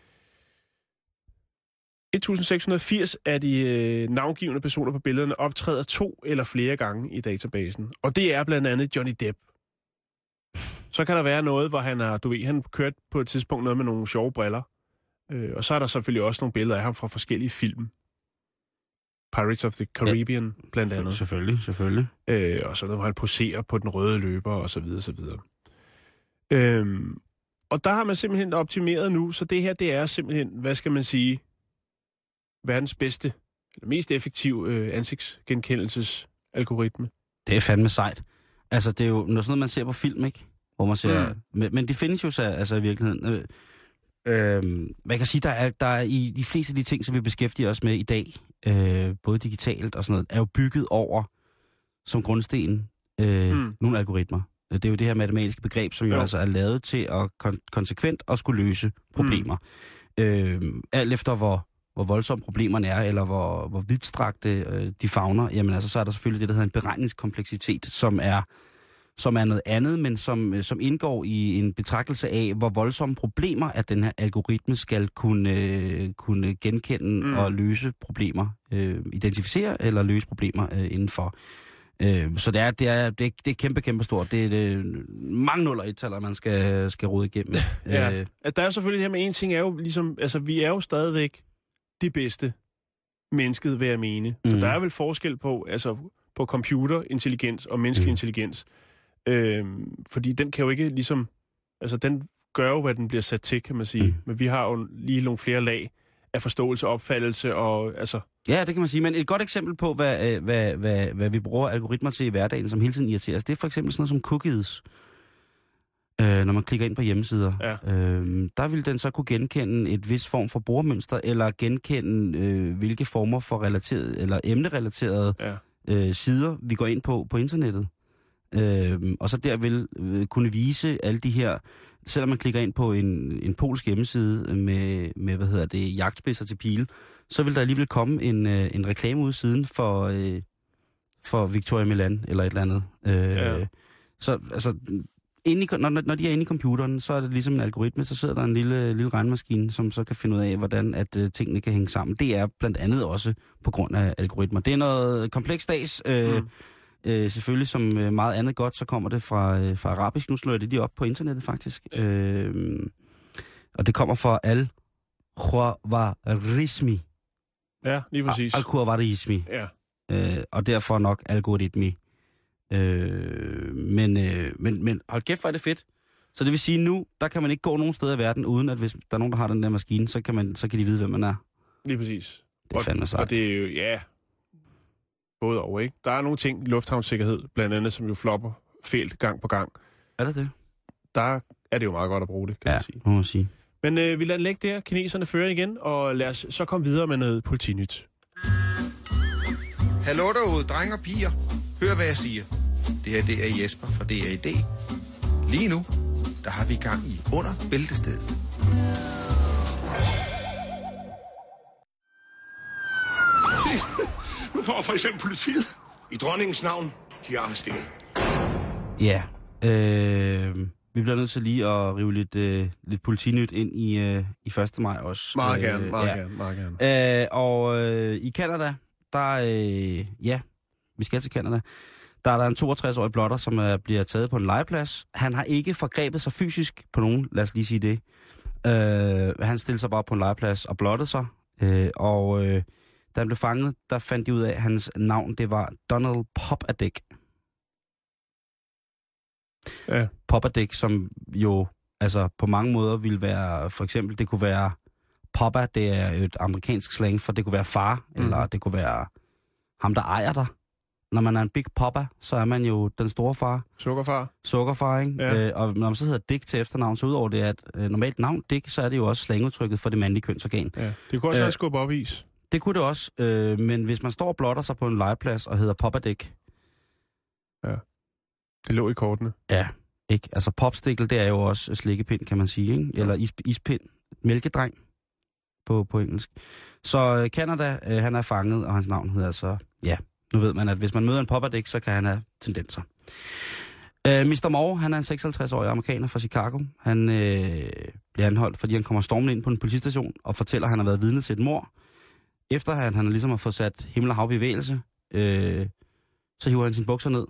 tusinde seks hundrede og firs af de øh, navngivende personer på billederne optræder to eller flere gange i databasen. Og det er blandt andet Johnny Depp. Så kan der være noget, hvor han har, du ved, han kørt på et tidspunkt noget med nogle sjove briller. Øh, og så er der selvfølgelig også nogle billeder af ham fra forskellige film. Pirates of the Caribbean, ja, blandt andet. Selvfølgelig, selvfølgelig. Øh, og så noget, hvor han poserer på den røde løber, og så videre, så videre. Øhm, og der har man simpelthen optimeret nu, så det her, det er simpelthen, hvad skal man sige, verdens bedste, eller mest effektive øh, ansigtsgenkendelsesalgoritme. Det er fandme sejt. Altså, det er jo noget sådan noget, man ser på film, ikke? Hvor man ser... Mm. Men, men det findes jo så, altså i virkeligheden... Øh, øh, man kan sige, der er, der er i de fleste af de ting, som vi beskæftiger os med i dag, øh, både digitalt og sådan noget, er jo bygget over som grundsten øh, mm. nogle algoritmer. Det er jo det her matematiske begreb, som jo, jo. altså er lavet til at kon- konsekvent at skulle løse problemer. Mm. Øh, alt efter hvor, hvor voldsomme problemerne er, eller hvor, hvor vidtstrakte øh, de favner, jamen altså, så er der selvfølgelig det, der hedder en beregningskompleksitet, som er, som er noget andet, men som, som indgår i en betragtelse af, hvor voldsomme problemer, at den her algoritme skal kunne, øh, kunne genkende mm. og løse problemer, øh, identificere eller løse problemer øh, indenfor. Øh, så det er, det, er, det, er, det er kæmpe, kæmpe stort. Det er det, mange nuller i taler, man skal, skal rode igennem. Ja. Øh. Der er selvfølgelig det her med en ting, er jo ligesom, altså vi er jo stadigvæk det bedste, mennesket vil jeg mene. Mm. Så der er vel forskel på, altså, på computerintelligens og menneskelig mm. intelligens. Øhm, fordi den kan jo ikke ligesom... Altså, den gør jo, hvad den bliver sat til, kan man sige. Mm. Men vi har jo lige nogle flere lag af forståelse og opfattelse, og altså... Ja, det kan man sige. Men et godt eksempel på, hvad, hvad, hvad, hvad vi bruger algoritmer til i hverdagen, som hele tiden irriterer os, det er for eksempel sådan noget som cookies. Øh, når man klikker ind på hjemmesider. Ja. Øh, der vil den så kunne genkende et vis form for brugermønster, eller genkende, øh, hvilke former for relateret, eller emnerelaterede ja. øh, sider, vi går ind på på internettet. Øh, og så der vil øh, kunne vise alle de her, selvom man klikker ind på en, en polsk hjemmeside med, med, hvad hedder det, jagtspidser til pile, så vil der alligevel komme en, øh, en reklame ud siden for, øh, for Victoria Milan, eller et eller andet. Øh, ja. Så altså... Inde i, når, når de er inde i computeren, så er det ligesom en algoritme, så sidder der en lille, lille regnmaskine, som så kan finde ud af, hvordan at, uh, tingene kan hænge sammen. Det er blandt andet også på grund af algoritmer. Det er noget komplekst dags, øh, mm. øh, selvfølgelig som meget andet godt, så kommer det fra, øh, fra arabisk. Nu slår jeg det lige op på internettet faktisk. Øh, og det kommer fra al-Khwarizmi. Ja, lige præcis. Al-Khwarizmi. Ja. Øh, og derfor nok algoritmi. Øh, men, øh, men, men hold kæft, hvor er det fedt. Så det vil sige, nu, der kan man ikke gå nogen steder i verden, uden at hvis der er nogen, der har den der maskine, så kan, man, så kan de vide, hvem man er. Lige præcis. Det er fandme sagt. Og det er jo, ja, både over, ikke? Der er nogle ting, lufthavnssikkerhed, blandt andet, som jo flopper fælt gang på gang. Er det det? Der er det jo meget godt at bruge det, kan ja, man sige. må man sige. Men øh, vi lader den ligge der. Kineserne fører igen, og lad os så komme videre med noget politinyt. Hallo derude, drenge og piger. Hør, hvad jeg siger. Det her, det er Jesper fra D R I D. Lige nu, der har vi gang i Under Bæltestedet. Nu får for eksempel politiet i dronningens navn, de er arresteret. Ja, øh, vi bliver nødt til lige at rive lidt, øh, lidt politinyt ind i, øh, i første maj også. Meget gerne, meget ja. gerne, meget gerne. Øh, og øh, i Canada, der øh, ja, vi skal til Canada. Der er der en toogtres-årig blotter, som er, bliver taget på en legeplads. Han har ikke forgrebet sig fysisk på nogen, lad os lige sige det. Øh, han stillede sig bare på en legeplads og blottede sig. Øh, og øh, da han blev fanget, der fandt de ud af, at hans navn, det var Donald Popadek. Ja. Popadek, som jo altså på mange måder ville være, for eksempel, det kunne være Papa, det er et amerikansk slang, for det kunne være far, mm. eller det kunne være ham, der ejer dig. Når man er en big papa, så er man jo den store far. Sukkerfar. Sukkerfar, ikke? Ja. Øh, og når man så hedder Dick til efternavn, så udover det, at øh, normalt navn Dick, så er det jo også slangudtrykket for det mandlige kønsorgan. Ja. Det kunne også øh, være skubbe op is. Det kunne det også, øh, men hvis man står og blotter sig på en legeplads og hedder Papa Dick. Ja, det lå i kortene. Ja, ikke? Altså popstikkel, det er jo også slikkepind, kan man sige, ikke? Eller is, ispind. Mælkedreng på, på engelsk. Så øh, Canada, øh, han er fanget, og hans navn hedder altså, ja... Nu ved man, at hvis man møder en Popadek, så kan han have tendenser. Uh, mister Moore, han er en seksoghalvtreds-årig amerikaner fra Chicago. Han øh, bliver anholdt, fordi han kommer stormende ind på en politistation og fortæller, at han har været vidne til et mord. Efter at han ligesom har fået sat himmel og hav i bevægelse, øh, så hiver han sine bukser ned.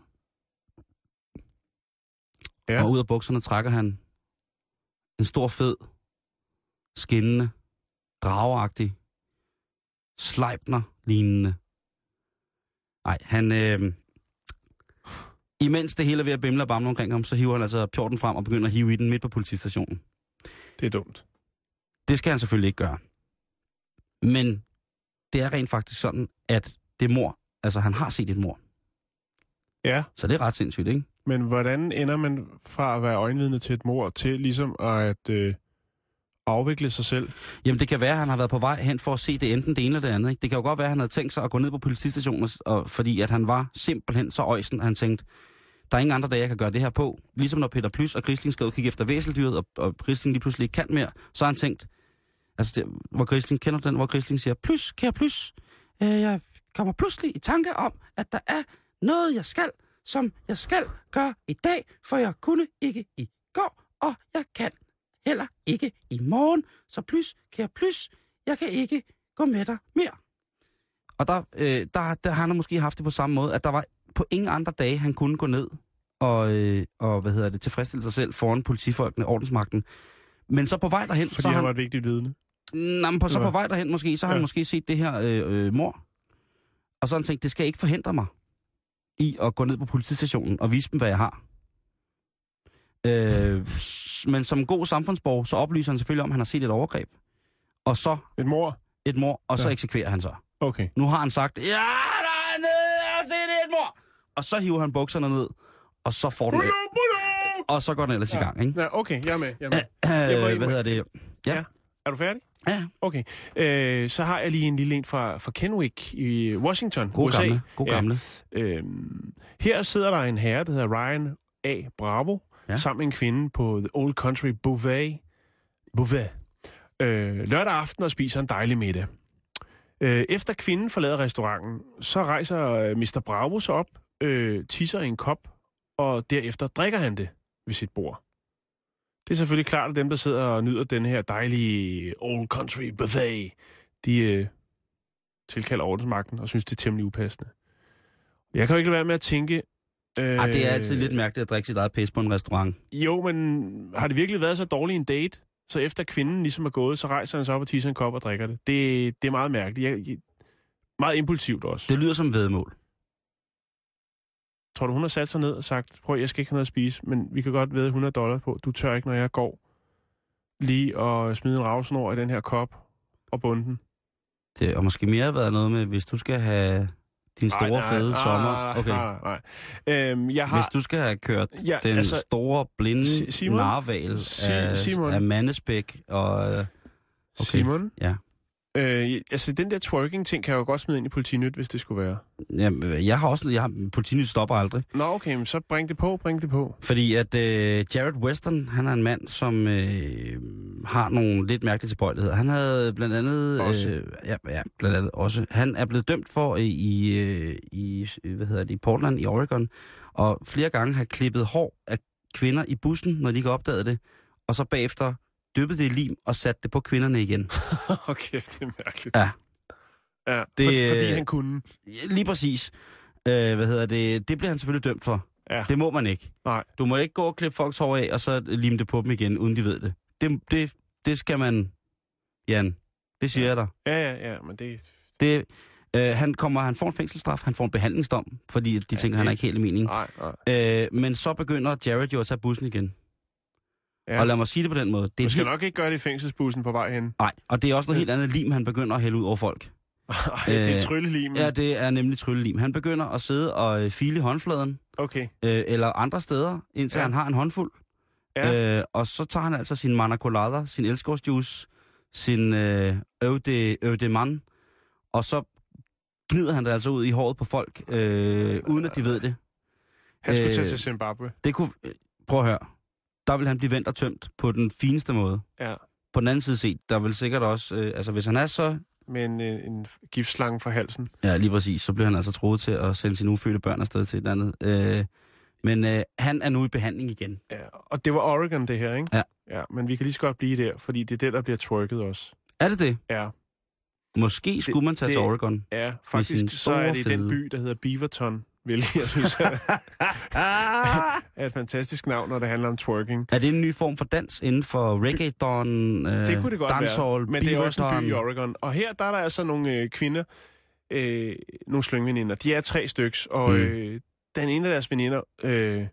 Ja. Og ud af bukserne trækker han en stor, fed, skinnende, drageagtig, Sleipner-lignende. Nej, han... Øh, imens det hele er ved at bimle og bamle omkring ham, så hiver han altså pjorten frem og begynder at hive i den midt på politistationen. Det er dumt. Det skal han selvfølgelig ikke gøre. Men det er rent faktisk sådan, at det mord, altså han har set et mord. Ja. Så det er ret sindssygt, ikke? Men hvordan ender man fra at være øjenvidne til et mord til ligesom at øh, afvikle sig selv? Jamen det kan være, at han har været på vej hen for at se det enten det ene eller det andet. Ikke? Det kan jo godt være, at han havde tænkt sig at gå ned på politistationen, og, fordi at han var simpelthen så øjsen, at han tænkte, der er ingen andre dage, jeg kan gøre det her på. Ligesom når Peter Plys og Grisling skal ud og kigge efter væseldyret, og, og Grisling lige pludselig ikke kan mere, så har han tænkt, altså det, hvor Grisling, kender den, hvor Grisling siger, Plys, kære Plys, øh, jeg kommer pludselig i tanke om, at der er noget, jeg skal, som jeg skal gøre i dag, for jeg kunne ikke i går, og jeg kan heller ikke i morgen. Så Plys, kære Plys, jeg kan ikke gå med dig mere. Og der, øh, der, der har han måske haft det på samme måde, at der var på ingen andre dage, han kunne gå ned og, øh, og hvad hedder det, tilfredsstille sig selv foran politifolkene, ordensmagten. Men så på vej derhen... Fordi så han han var et vigtigt vidne. Nå, men på, så på vej derhen måske, så har ja. han måske set det her øh, øh, mor. Og så har han tænkt, det skal ikke forhindre mig i at gå ned på politistationen og vise dem, hvad jeg har. Øh, men som god samfundsborger, så oplyser han selvfølgelig om, at han har set et overgreb. Og så... Et mor? Et mor, og så ja. eksekverer han så. Okay. Nu har han sagt, ja, der er nede, jeg har set et mor! Og så hiver han bukserne ned, og så får den... Og så går den ellers ja. i gang, ikke? Ja, okay, jeg er med. Jeg er med. Æh, jeg øh, hvad hedder det? Ja. ja. Er du færdig? Ja. Okay. Øh, så har jeg lige en lille en fra, fra Kennewick i Washington, God U S A. Gamle. God gamle. Ja. Øhm, her sidder der en herre, der hedder Ryan A. Bravo, ja. sammen med en kvinde på The Old Country Beauvais. Beauvais. Øh, lørdag aften og spiser en dejlig middag. Øh, efter kvinden forlader restauranten, så rejser mister Bravo sig op, øh, tisser i en kop, og derefter drikker han det ved sit bord. Det er selvfølgelig klart, at dem, der sidder og nyder den her dejlige Old Country Buffet, de øh, tilkalder ordensmagten og synes, det er temmelig upassende. Jeg kan jo ikke lade være med at tænke... Øh, Ej, det er altid lidt mærkeligt at drikke sit eget pis på en restaurant. Jo, men har det virkelig været så dårlig en date, så efter kvinden ligesom er gået, så rejser han sig op og tisser en kop og drikker det? Det, det er meget mærkeligt. Jeg, jeg, meget impulsivt også. Det lyder som væddemål. Tror du, hun har sat sig ned og sagt, prøv, jeg skal ikke have noget at spise, men vi kan godt vædde hundrede dollar på. Du tør ikke, når jeg går lige og smide en ravsnor i den her kop og bunden. Det har måske mere været noget med, hvis du skal have din store, nej, nej, fede nej, sommer. Okay. Nej, nej. Øhm, jeg har... Hvis du skal have kørt ja, den altså, store, blinde Simon? narval si- af, Simon? af mandespæk og... Okay. Simon? Ja. Øh, altså, den der twerking-ting kan jeg jo godt smide ind i Politinyt, hvis det skulle være. Ja, jeg har også... Jeg har, Politinyt stopper aldrig. Nå, okay, men så bring det på, bring det på. Fordi at øh, Jared Weston, han er en mand, som øh, har nogle lidt mærkelige tilbøjeligheder. Han havde blandt andet... Også. Øh, ja, ja, blandt andet også. Han er blevet dømt for i, i, i hvad hedder det, i Portland i Oregon, og flere gange har klippet hår af kvinder i bussen, når de ikke opdagede det, og så bagefter dyppede det i lim og satte det på kvinderne igen. Okay, det er mærkeligt. Ja. Ja, det, for, fordi han kunne. Lige præcis. Øh, hvad hedder det? Det bliver han selvfølgelig dømt for. Ja. Det må man ikke. Nej. Du må ikke gå og klippe folks hår af, og så lime det på dem igen, uden de ved det. Det, det, det skal man... Jan, det siger ja. jeg dig. Ja, ja, ja, men det... det øh, han, kommer, han får en fængselsstraf, han får en behandlingsdom, fordi de ja, tænker, det... han er ikke helt i mening. Nej, nej. Øh, men så begynder Jared jo at tage bussen igen. Ja. Og lad mig sige det på den måde. Det du skal helt... nok ikke gøre det i fængselsbussen på vej hen. Nej, og det er også noget helt andet lim, han begynder at hælde ud over folk. Ej, det er tryllelim. Ja, det er nemlig tryllelim. Han begynder at sidde og file i håndfladen. Okay. Øh, eller andre steder, indtil ja. han har en håndfuld. Ja. Øh, og så tager han altså sin mana colada, sin elskovsjuice, sin øh, øv de, øv de man, og så gnider han det altså ud i håret på folk, øh, uden at de ved det. Han skulle øh, tage til Zimbabwe. Det kunne... Prøv at høre. Der vil han blive vendt og tømt på den fineste måde. Ja. På den anden side set, der vil sikkert også... Øh, altså, hvis han er så... Med en, en giftslange for halsen. Ja, lige præcis. Så bliver han altså troet til at sende sine ufødte børn afsted til et andet. Øh, men øh, han er nu i behandling igen. Ja, og det var Oregon, det her, ikke? Ja. Ja, men vi kan lige så godt blive der, fordi det er der, der bliver twerket også. Er det det? Ja. Måske skulle det, man tage det, til Oregon. Ja, faktisk så er det i den by, der hedder Beaverton, hvilket jeg synes er, er et fantastisk navn, når det handler om twerking. Er det en ny form for dans inden for reggaeton, øh, det kunne det godt dancehall, være, men det er også en by i Oregon. Og her der er der altså nogle øh, kvinder, øh, nogle slyngveninder. De er tre styks, og mm. øh, den ene af deres veninder, øh,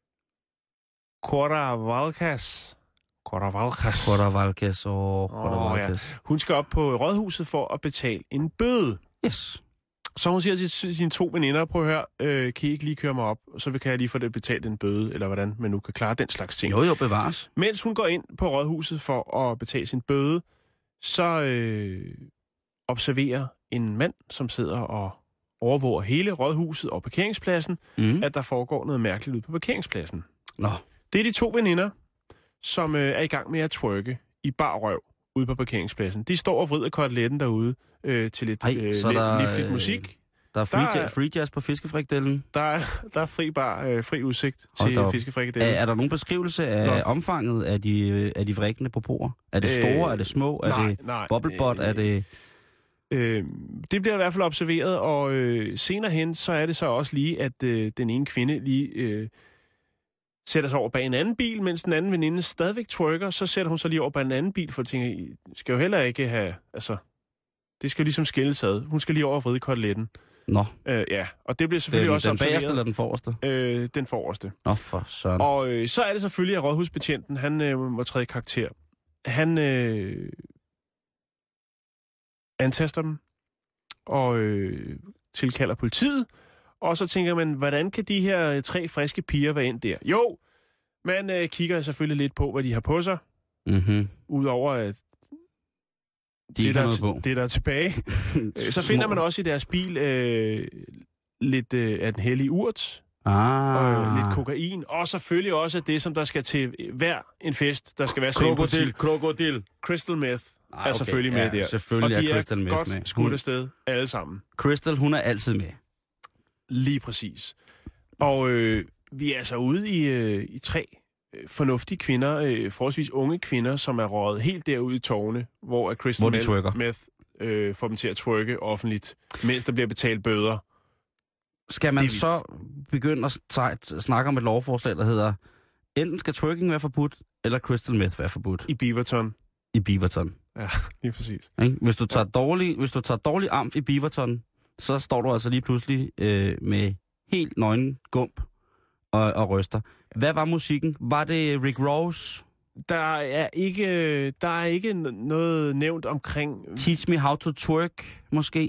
Cora Valkas, Cora Valkas. Cora Valkas og Cora oh, Valkas. Ja. Hun skal op på rådhuset for at betale en bøde. Yes. Så hun siger til sine to veninder, prøv at høre, øh, kan I ikke lige køre mig op, så kan jeg lige få det betalt en bøde, eller hvordan man nu kan klare den slags ting. Jo, jo, bevares. Mens hun går ind på rådhuset for at betale sin bøde, så øh, observerer en mand, som sidder og overvåger hele rådhuset og parkeringspladsen, mm. at der foregår noget mærkeligt ud på parkeringspladsen. Nå. Det er de to veninder, som øh, er i gang med at twerke i bar røv ude på parkeringspladsen. De står og vrider koteletten derude øh, til lidt Ej, øh, der, livligt musik. Der er free, der er, free jazz på fiskefrikadellen. Der er, der er fri bar, øh, fri udsigt til fiskefrikadellen. Er, er der nogen beskrivelse af Nå. omfanget af de, af de vrikkende popoer? Er det store? Øh, er det små? Er nej, det nej, bobblebot? Øh, er det... Øh, det bliver i hvert fald observeret, og øh, senere hen, så er det så også lige, at øh, den ene kvinde lige... Øh, sætter sig over bag en anden bil, mens den anden veninde stadigvæk twerker, så sætter hun sig lige over bag en anden bil, for at tænke, I skal jo heller ikke have, altså, det skal jo ligesom skilles ad. Hun skal lige over og vride koteletten. Nå. Øh, ja, og det bliver selvfølgelig den, også den observeret. bagerste eller den forreste? Øh, den forreste. Nå, for søren. Og øh, så er det selvfølgelig, at rådhusbetjenten, han øh, må træde i karakter. Han øh, antaster dem, og øh, tilkalder politiet, og så tænker man, hvordan kan de her tre friske piger være ind der? Jo, man øh, kigger selvfølgelig lidt på, hvad de har på sig, Mm-hmm. udover at De det, der, der, på. det, der er tilbage. Så finder man også i deres bil øh, lidt øh, af den hellige urt, Ah. og lidt kokain, og selvfølgelig også det, som der skal til hver en fest, der skal være så Krokodil, krokodil. Crystal meth Nej, er okay. selvfølgelig med Ja, der. selvfølgelig og de er Crystal er Meth godt med. skudt Hun- afsted, alle sammen. Crystal, hun er altid med. Lige præcis. Og øh, vi er altså ude i, øh, i tre øh, fornuftige kvinder, øh, forholdsvis unge kvinder, som er røget helt derude i tårne, hvor at Crystal Hvor de Meth, twerker. Meth øh, får dem til at twerke offentligt, mens der bliver betalt bøder. Skal man Det er så begynde at t- snakke om et lovforslag, der hedder, enten skal twerking være forbudt, eller crystal meth være forbudt I Beaverton. i Beaverton. Ja, lige præcis. Ikke? Hvis du tager dårlig, hvis du tager dårlig amf i Beaverton, så står du altså lige pludselig øh, med helt nøgen gump og, og ryster. Hvad var musikken? Var det Rick Ross? Der er ikke, der er ikke n- noget nævnt omkring... Teach Me How to Twerk, måske?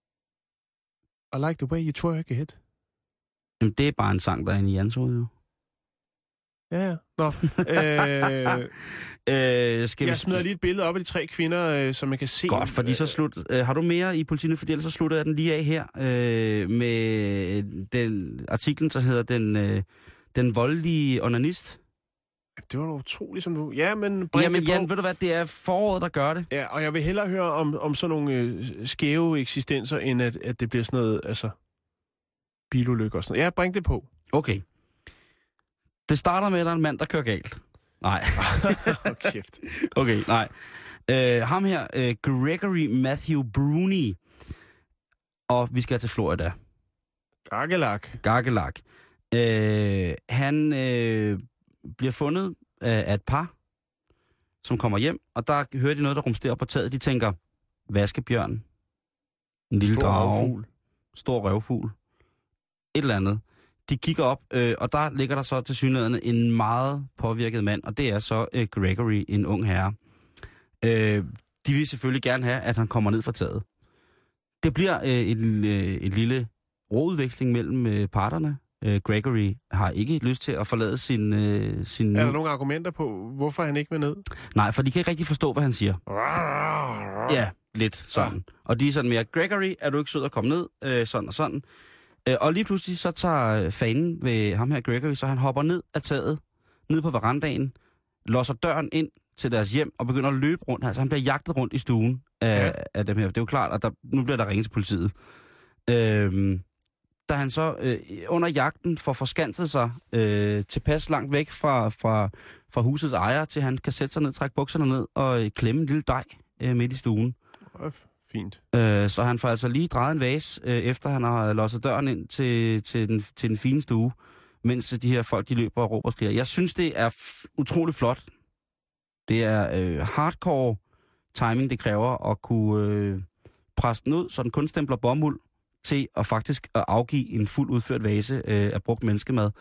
I like the way you twerk it. Jamen, det er bare en sang, der er inde i Jans hoved, jo. Ja, ja. Nå. øh, Øh, skal jeg vi... smider lige et billede op af de tre kvinder, øh, som man kan se. Godt, fordi så slut... Øh, har du mere i Politinyt? Fordi ellers så slutter jeg den lige af her øh, med den artiklen, der hedder Den, øh, den voldelige onanist. Det var da utroligt, som du... Ja, men bring Jamen det på. Jan, ved du hvad, det er foråret, der gør det. Ja, og jeg vil hellere høre om, om sådan nogle øh, skæve eksistenser, end at, at det bliver sådan noget, altså, bilulykker og sådan noget. Ja, bring det på. Okay. Det starter med, at der er en mand, der kører galt. Nej. Åh, kæft. Okay, nej. Øh, ham her, øh, Gregory Matthew Bruni. Og vi skal til Florida. Gakkelak. Gakkelak. Øh, han øh, bliver fundet af et par, som kommer hjem, og der hører de noget, der rumsterer på taget. De tænker, vaskebjørn, en lille Stor drage, røvfugl. stor røvfugl, et eller andet. De kigger op, øh, og der ligger der så til synligheden en meget påvirket mand, og det er så øh, Gregory, en ung herre. Øh, de vil selvfølgelig gerne have, at han kommer ned fra taget. Det bliver øh, et, øh, et lille rådveksling mellem øh, parterne. Øh, Gregory har ikke lyst til at forlade sin... Øh, sin Er der nogle argumenter på, hvorfor han ikke vil ned? Nej, for de kan ikke rigtig forstå, hvad han siger. Ja, lidt sådan. Ja. Og de er sådan mere, Gregory, er du ikke sød at komme ned? Øh, sådan og sådan. Øh, og lige pludselig så tager fanen ved ham her, Gregory, så han hopper ned af taget, ned på verandaen, låser døren ind til deres hjem og begynder at løbe rundt. Altså han bliver jagtet rundt i stuen af, ja. af dem her. Det er jo klart, at der, nu bliver der ringet til politiet. Øh, da han så øh, under jagten får forskanset sig øh, tilpas langt væk fra, fra, fra husets ejer, til han kan sætte sig ned, trække bukserne ned og øh, klemme en lille dej øh, midt i stuen. Fint. Øh, så han får altså lige drejet en vase, øh, efter han har låst døren ind til, til, den, til den fine stue, mens de her folk, de løber og råber og skriger. Jeg synes, det er f- utrolig flot. Det er øh, hardcore timing, det kræver at kunne øh, presse den ud, så den kun stempler bomuld, til at faktisk at afgive en fuldt udført vase øh, af brugt menneskemad.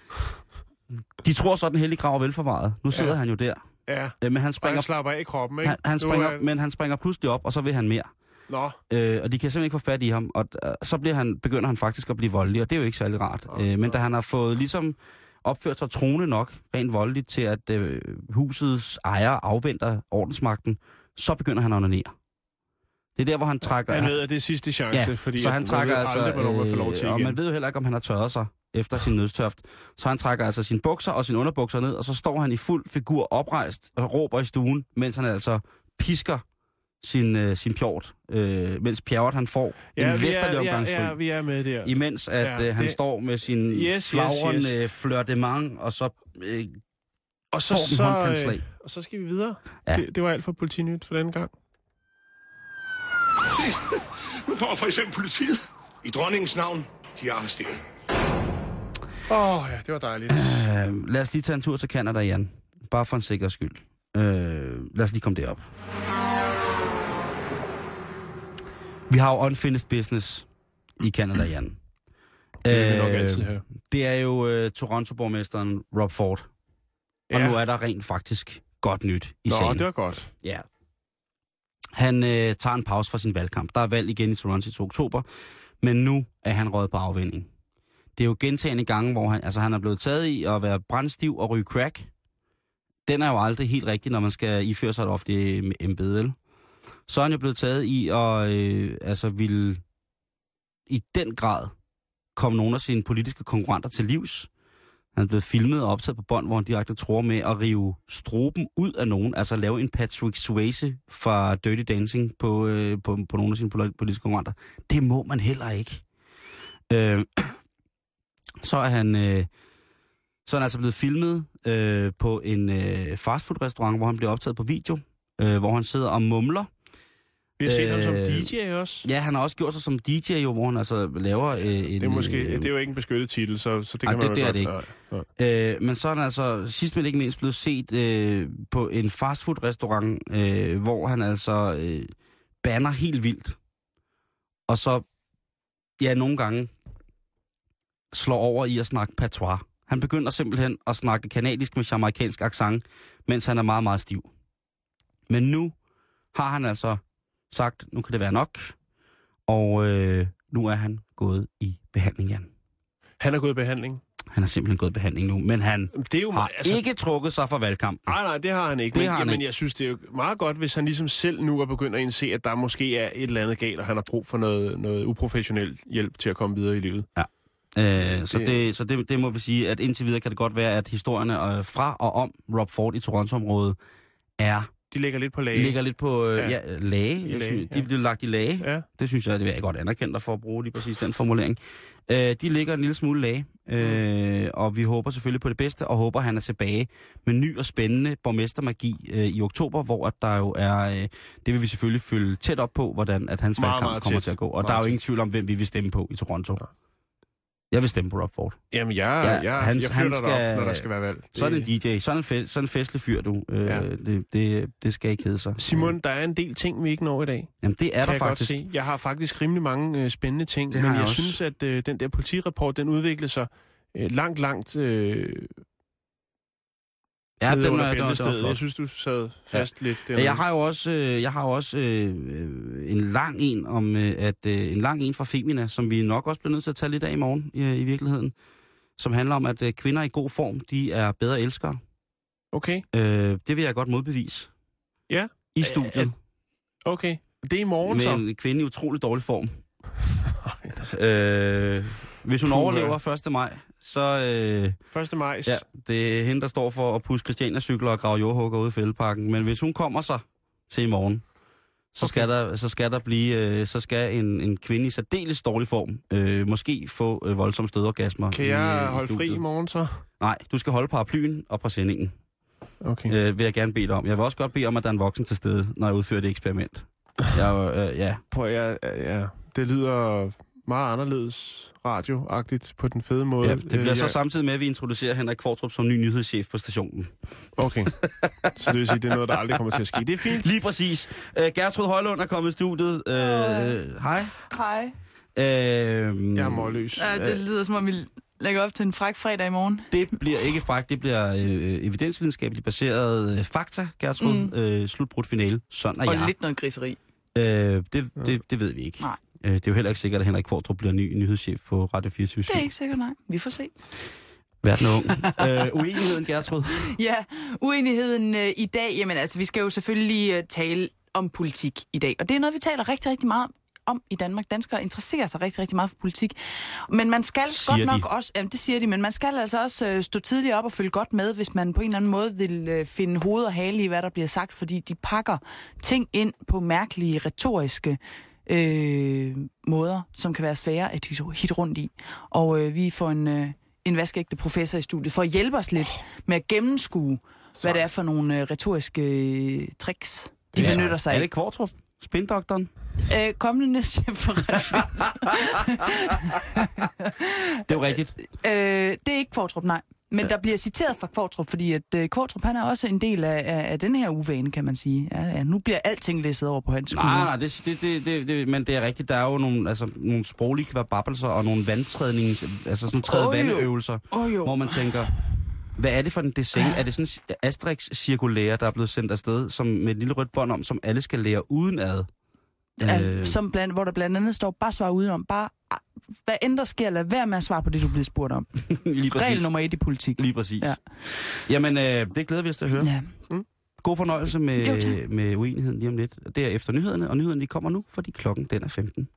De tror så, den hellige grav er velforvaret. Nu sidder ja. han jo der. Ja, øh, men han og springer, han slapper af i kroppen, ikke? han, han springer, er... men han springer pludselig op, og så vil han mere. Nå. Øh, og de kan simpelthen ikke få fat i ham, og øh, så bliver han, begynder han faktisk at blive voldelig, og det er jo ikke særlig rart. Nå, øh, men nå. da han har fået ligesom opført sig troende nok, rent voldeligt, til at øh, husets ejer afventer ordensmagten, så begynder han at onanere. Det er der, hvor han trækker... Han ved, at det er sidste chance, ja, fordi så han man trækker ved altså, aldrig, hvornår man får lov til øh, og igen. man ved jo heller ikke, om han har tørret sig efter sin nødstørft. Så han trækker altså sine bukser og sine underbukser ned, og så står han i fuld figur oprejst og råber i stuen, mens han altså pisker sin, øh, sin pjort, øh, mens Pjort han får ja, en læsterlig omgangsfri. Ja, ja, vi er med der. Imens at ja, øh, han det... står med sin yes, flagrende yes, yes. flirtement, og så øh, og så, får den så, håndkantslag. øh, og så skal vi videre. Ja. Det, det var alt for Politinyt for denne gang. Nu får for eksempel politiet. I dronningens navn, de er arresteret. Åh, oh, ja, det var dejligt. Øh, lad os lige tage en tur til Canada, Jan. Bare for en sikker skyld. Øh, lad os lige komme derop. Vi har jo unfinished business i Canada, Jan. Det er vi nok altid her. Det er jo øh, Toronto-borgmesteren Rob Ford. Og ja. Nu er der rent faktisk godt nyt i Nå, sagen. Nå, det var godt. Ja. Han øh, tager en pause fra sin valgkamp. Der er valg igen i Toronto til oktober, men nu er han røget på afvinding. Det er jo gentagne gange, hvor han, altså han er blevet taget i at være brandstiv og ryge crack. Den er jo aldrig helt rigtig, når man skal iføre sig et offentligt embede. Så er han jo blevet taget i at øh, altså ville i den grad komme nogle af sine politiske konkurrenter til livs. Han er blevet filmet og optaget på bånd, hvor han direkte tror med at rive stroben ud af nogen, altså lave en Patrick Swayze fra Dirty Dancing på, øh, på, på nogle af sine politiske konkurrenter. Det må man heller ikke. Øh, så er han øh, så er han altså blevet filmet øh, på en øh, fastfood-restaurant, hvor han bliver optaget på video, øh, hvor han sidder og mumler. Vi har set øh, ham som D J også. Ja, han har også gjort sig som D J, jo, hvor han altså laver øh, en... Det er, måske, øh, det er jo ikke en beskyttet titel, så, så det ej, kan man det, det godt... Er det ikke. Nej, nej. Øh, men så er han altså sidst men ikke mindst blevet set øh, på en fastfood-restaurant, øh, hvor han altså øh, banner helt vildt. Og så, ja, nogle gange slår over i at snakke patois. Han begynder simpelthen at snakke kanadisk med jamaikansk accent, mens han er meget, meget stiv. Men nu har han altså sagt, nu kan det være nok, og øh, nu er han gået i behandling, Jan. Han er gået i behandling? Han er simpelthen gået i behandling nu, men han det er jo, har altså, ikke trukket sig fra valgkampen. Nej, nej, det har han ikke. Det Men, har han jamen, ikke. Jeg synes, det er jo meget godt, hvis han ligesom selv nu er begyndt at indse, at der måske er et eller andet galt, og han har brug for noget, noget uprofessionel hjælp til at komme videre i livet. Ja. Øh, så det, så det, det må vi sige, at indtil videre kan det godt være, at historierne øh, fra og om Rob Ford i Toronto-området er... De ligger lidt på lage. ligger lidt på øh, ja. Ja, lage. lage synes, de ja. bliver lagt i lage. Ja. Det synes jeg, det vil jeg godt anerkende for at bruge lige præcis den formulering. Øh, de ligger en lille smule lage, øh, mm. og vi håber selvfølgelig på det bedste, og håber, at han er tilbage med ny og spændende borgmestermagi øh, i oktober, hvor at der jo er, øh, det vil vi selvfølgelig følge tæt op på, hvordan at hans meget, valgkamp meget kommer tæt. til at gå. Og meget der er jo tæt. ingen tvivl om, hvem vi vil stemme på i Toronto. Ja. Jeg vil stemme på Rob Ford. Jamen, jeg, Ja, jeg, han- jeg han flytter skal- dig op, når der skal være valg. Så er det en D J. Sådan en, fe- sådan en festlig fyr, du. Øh, Ja. det, det, det skal ikke hedde sig. Simon, der er en del ting, vi ikke når i dag. Jamen, det er Kan der jeg faktisk. godt se. Jeg har faktisk rimelig mange øh, spændende ting, Det men har jeg, jeg jeg også. synes, at øh, den der politirapport, den udviklede sig øh, langt, langt øh, Ja, nede den under er, den er, den er bæltestedet. flot. Jeg synes, du sad fast ja. lidt Ja, dernede. jeg har jo også, øh, jeg har jo også øh, øh, en lang en om øh, at øh, en lang en fra Femina, som vi nok også bliver nødt til at tage lidt af i morgen i, i virkeligheden, som handler om at øh, kvinder i god form, de er bedre elskere. Okay, Øh, det vil jeg godt modbevise. Ja. I studiet. okay. Det er i morgen, Med så. en kvinde i utrolig dårlig form. øh, hvis hun Puha. overlever første maj, så øh, første maj. ja, det er hende, der står for at pusse Christiania-cykler og grave jordhugger ude i fældeparken. Men hvis hun kommer sig til i morgen, så Okay. skal der, så skal der blive, øh, så skal en, en kvinde i særdeles dårlig form øh, måske få øh, voldsomme stødorgasmer. Kan i, jeg øh, i holde fri studiet. i morgen, så? Nej, du skal holde paraplyen og præsendingen. Okay. Øh, vil jeg gerne bede dig om. Jeg vil også godt bede om, at der er en voksen til stede, når jeg udfører det eksperiment. Jeg, er jo, øh, ja. Prøv, ja, ja, det lyder meget anderledes radioagtigt på den fede måde. Ja, det bliver Øh, så jeg- samtidig med, at vi introducerer Henrik Kvartrup som ny nyhedschef på stationen. Okay. Så det vil sige, det er noget, der aldrig kommer til at ske. Det er fint. Lige præcis. Uh, Gertrud Højlund er kommet i studiet. Uh, hej. Hej. Uh, Jeg er målløs. Ja, det lyder som om, vi lægger op til en fræk fredag i morgen. Det bliver ikke fakt, det bliver øh, evidensvidenskabeligt baseret øh, fakta, Gertrud. Mm. Øh, slutbrudt finale. Sådan er Og jeg. lidt noget griseri. Øh, det, det, det ved vi ikke. Nej. Øh, det er jo heller ikke sikkert, at Henrik Kvartrup bliver ny nyhedschef på Radio fireogtyve syv. Det er ikke sikkert, nej. Vi får se. Verden er ung. øh, uenigheden, Gertrud. Ja, uenigheden øh, i dag, jamen altså, vi skal jo selvfølgelig øh, tale om politik i dag. Og det er noget, vi taler rigtig, rigtig meget om i Danmark. Danskere interesserer sig rigtig, rigtig meget for politik. Men man skal Siger godt nok de. også, jamen det siger de, men man skal altså også øh, stå tidligt op og følge godt med, hvis man på en eller anden måde vil øh, finde hoved og hale i, hvad der bliver sagt, fordi de pakker ting ind på mærkelige, retoriske øh, måder, som kan være svære at hit rundt i. Og øh, vi får en, øh, en vaskeægte professor i studiet for at hjælpe os lidt med at gennemskue, hvad det er for nogle øh, retoriske øh, tricks, de Ja. benytter sig Er af. det Kvartrup? Spindoktoren? Øh, kommende næstchef for Retfærdigt. Det er jo rigtigt. Øh, det er ikke Kvartrup, nej. Men ja. Der bliver citeret fra Kvartrup, fordi at uh, Kvartrup, han er også en del af, af, af den her uvane, kan man sige. Ja, ja, nu bliver alting læsset over på hans skulder. Nej, nej, det, det, det, det, det, men det er rigtigt. Der er jo nogle, altså, nogle sproglige kvababelser og nogle vandtrædnings, altså sådan træde oh, vandeøvelser, oh, hvor man tænker, hvad er det for en design? Er det sådan en Asterix-cirkulære, der er blevet sendt afsted som, med et lille rødt bånd om, som alle skal lære udenad? Ja, øh... som blandt, hvor der blandt andet står, bare svar udenom, bare hvad end der sker, lad være med at svare på det, du bliver spurgt om. Lige præcis. Regel nummer et i politik. Lige præcis. Ja. Jamen, øh, det glæder vi os til at høre. Ja. Mm. God fornøjelse med, med uenigheden lige om lidt. Det er efter nyhederne, og nyhederne de kommer nu, fordi klokken den er femten.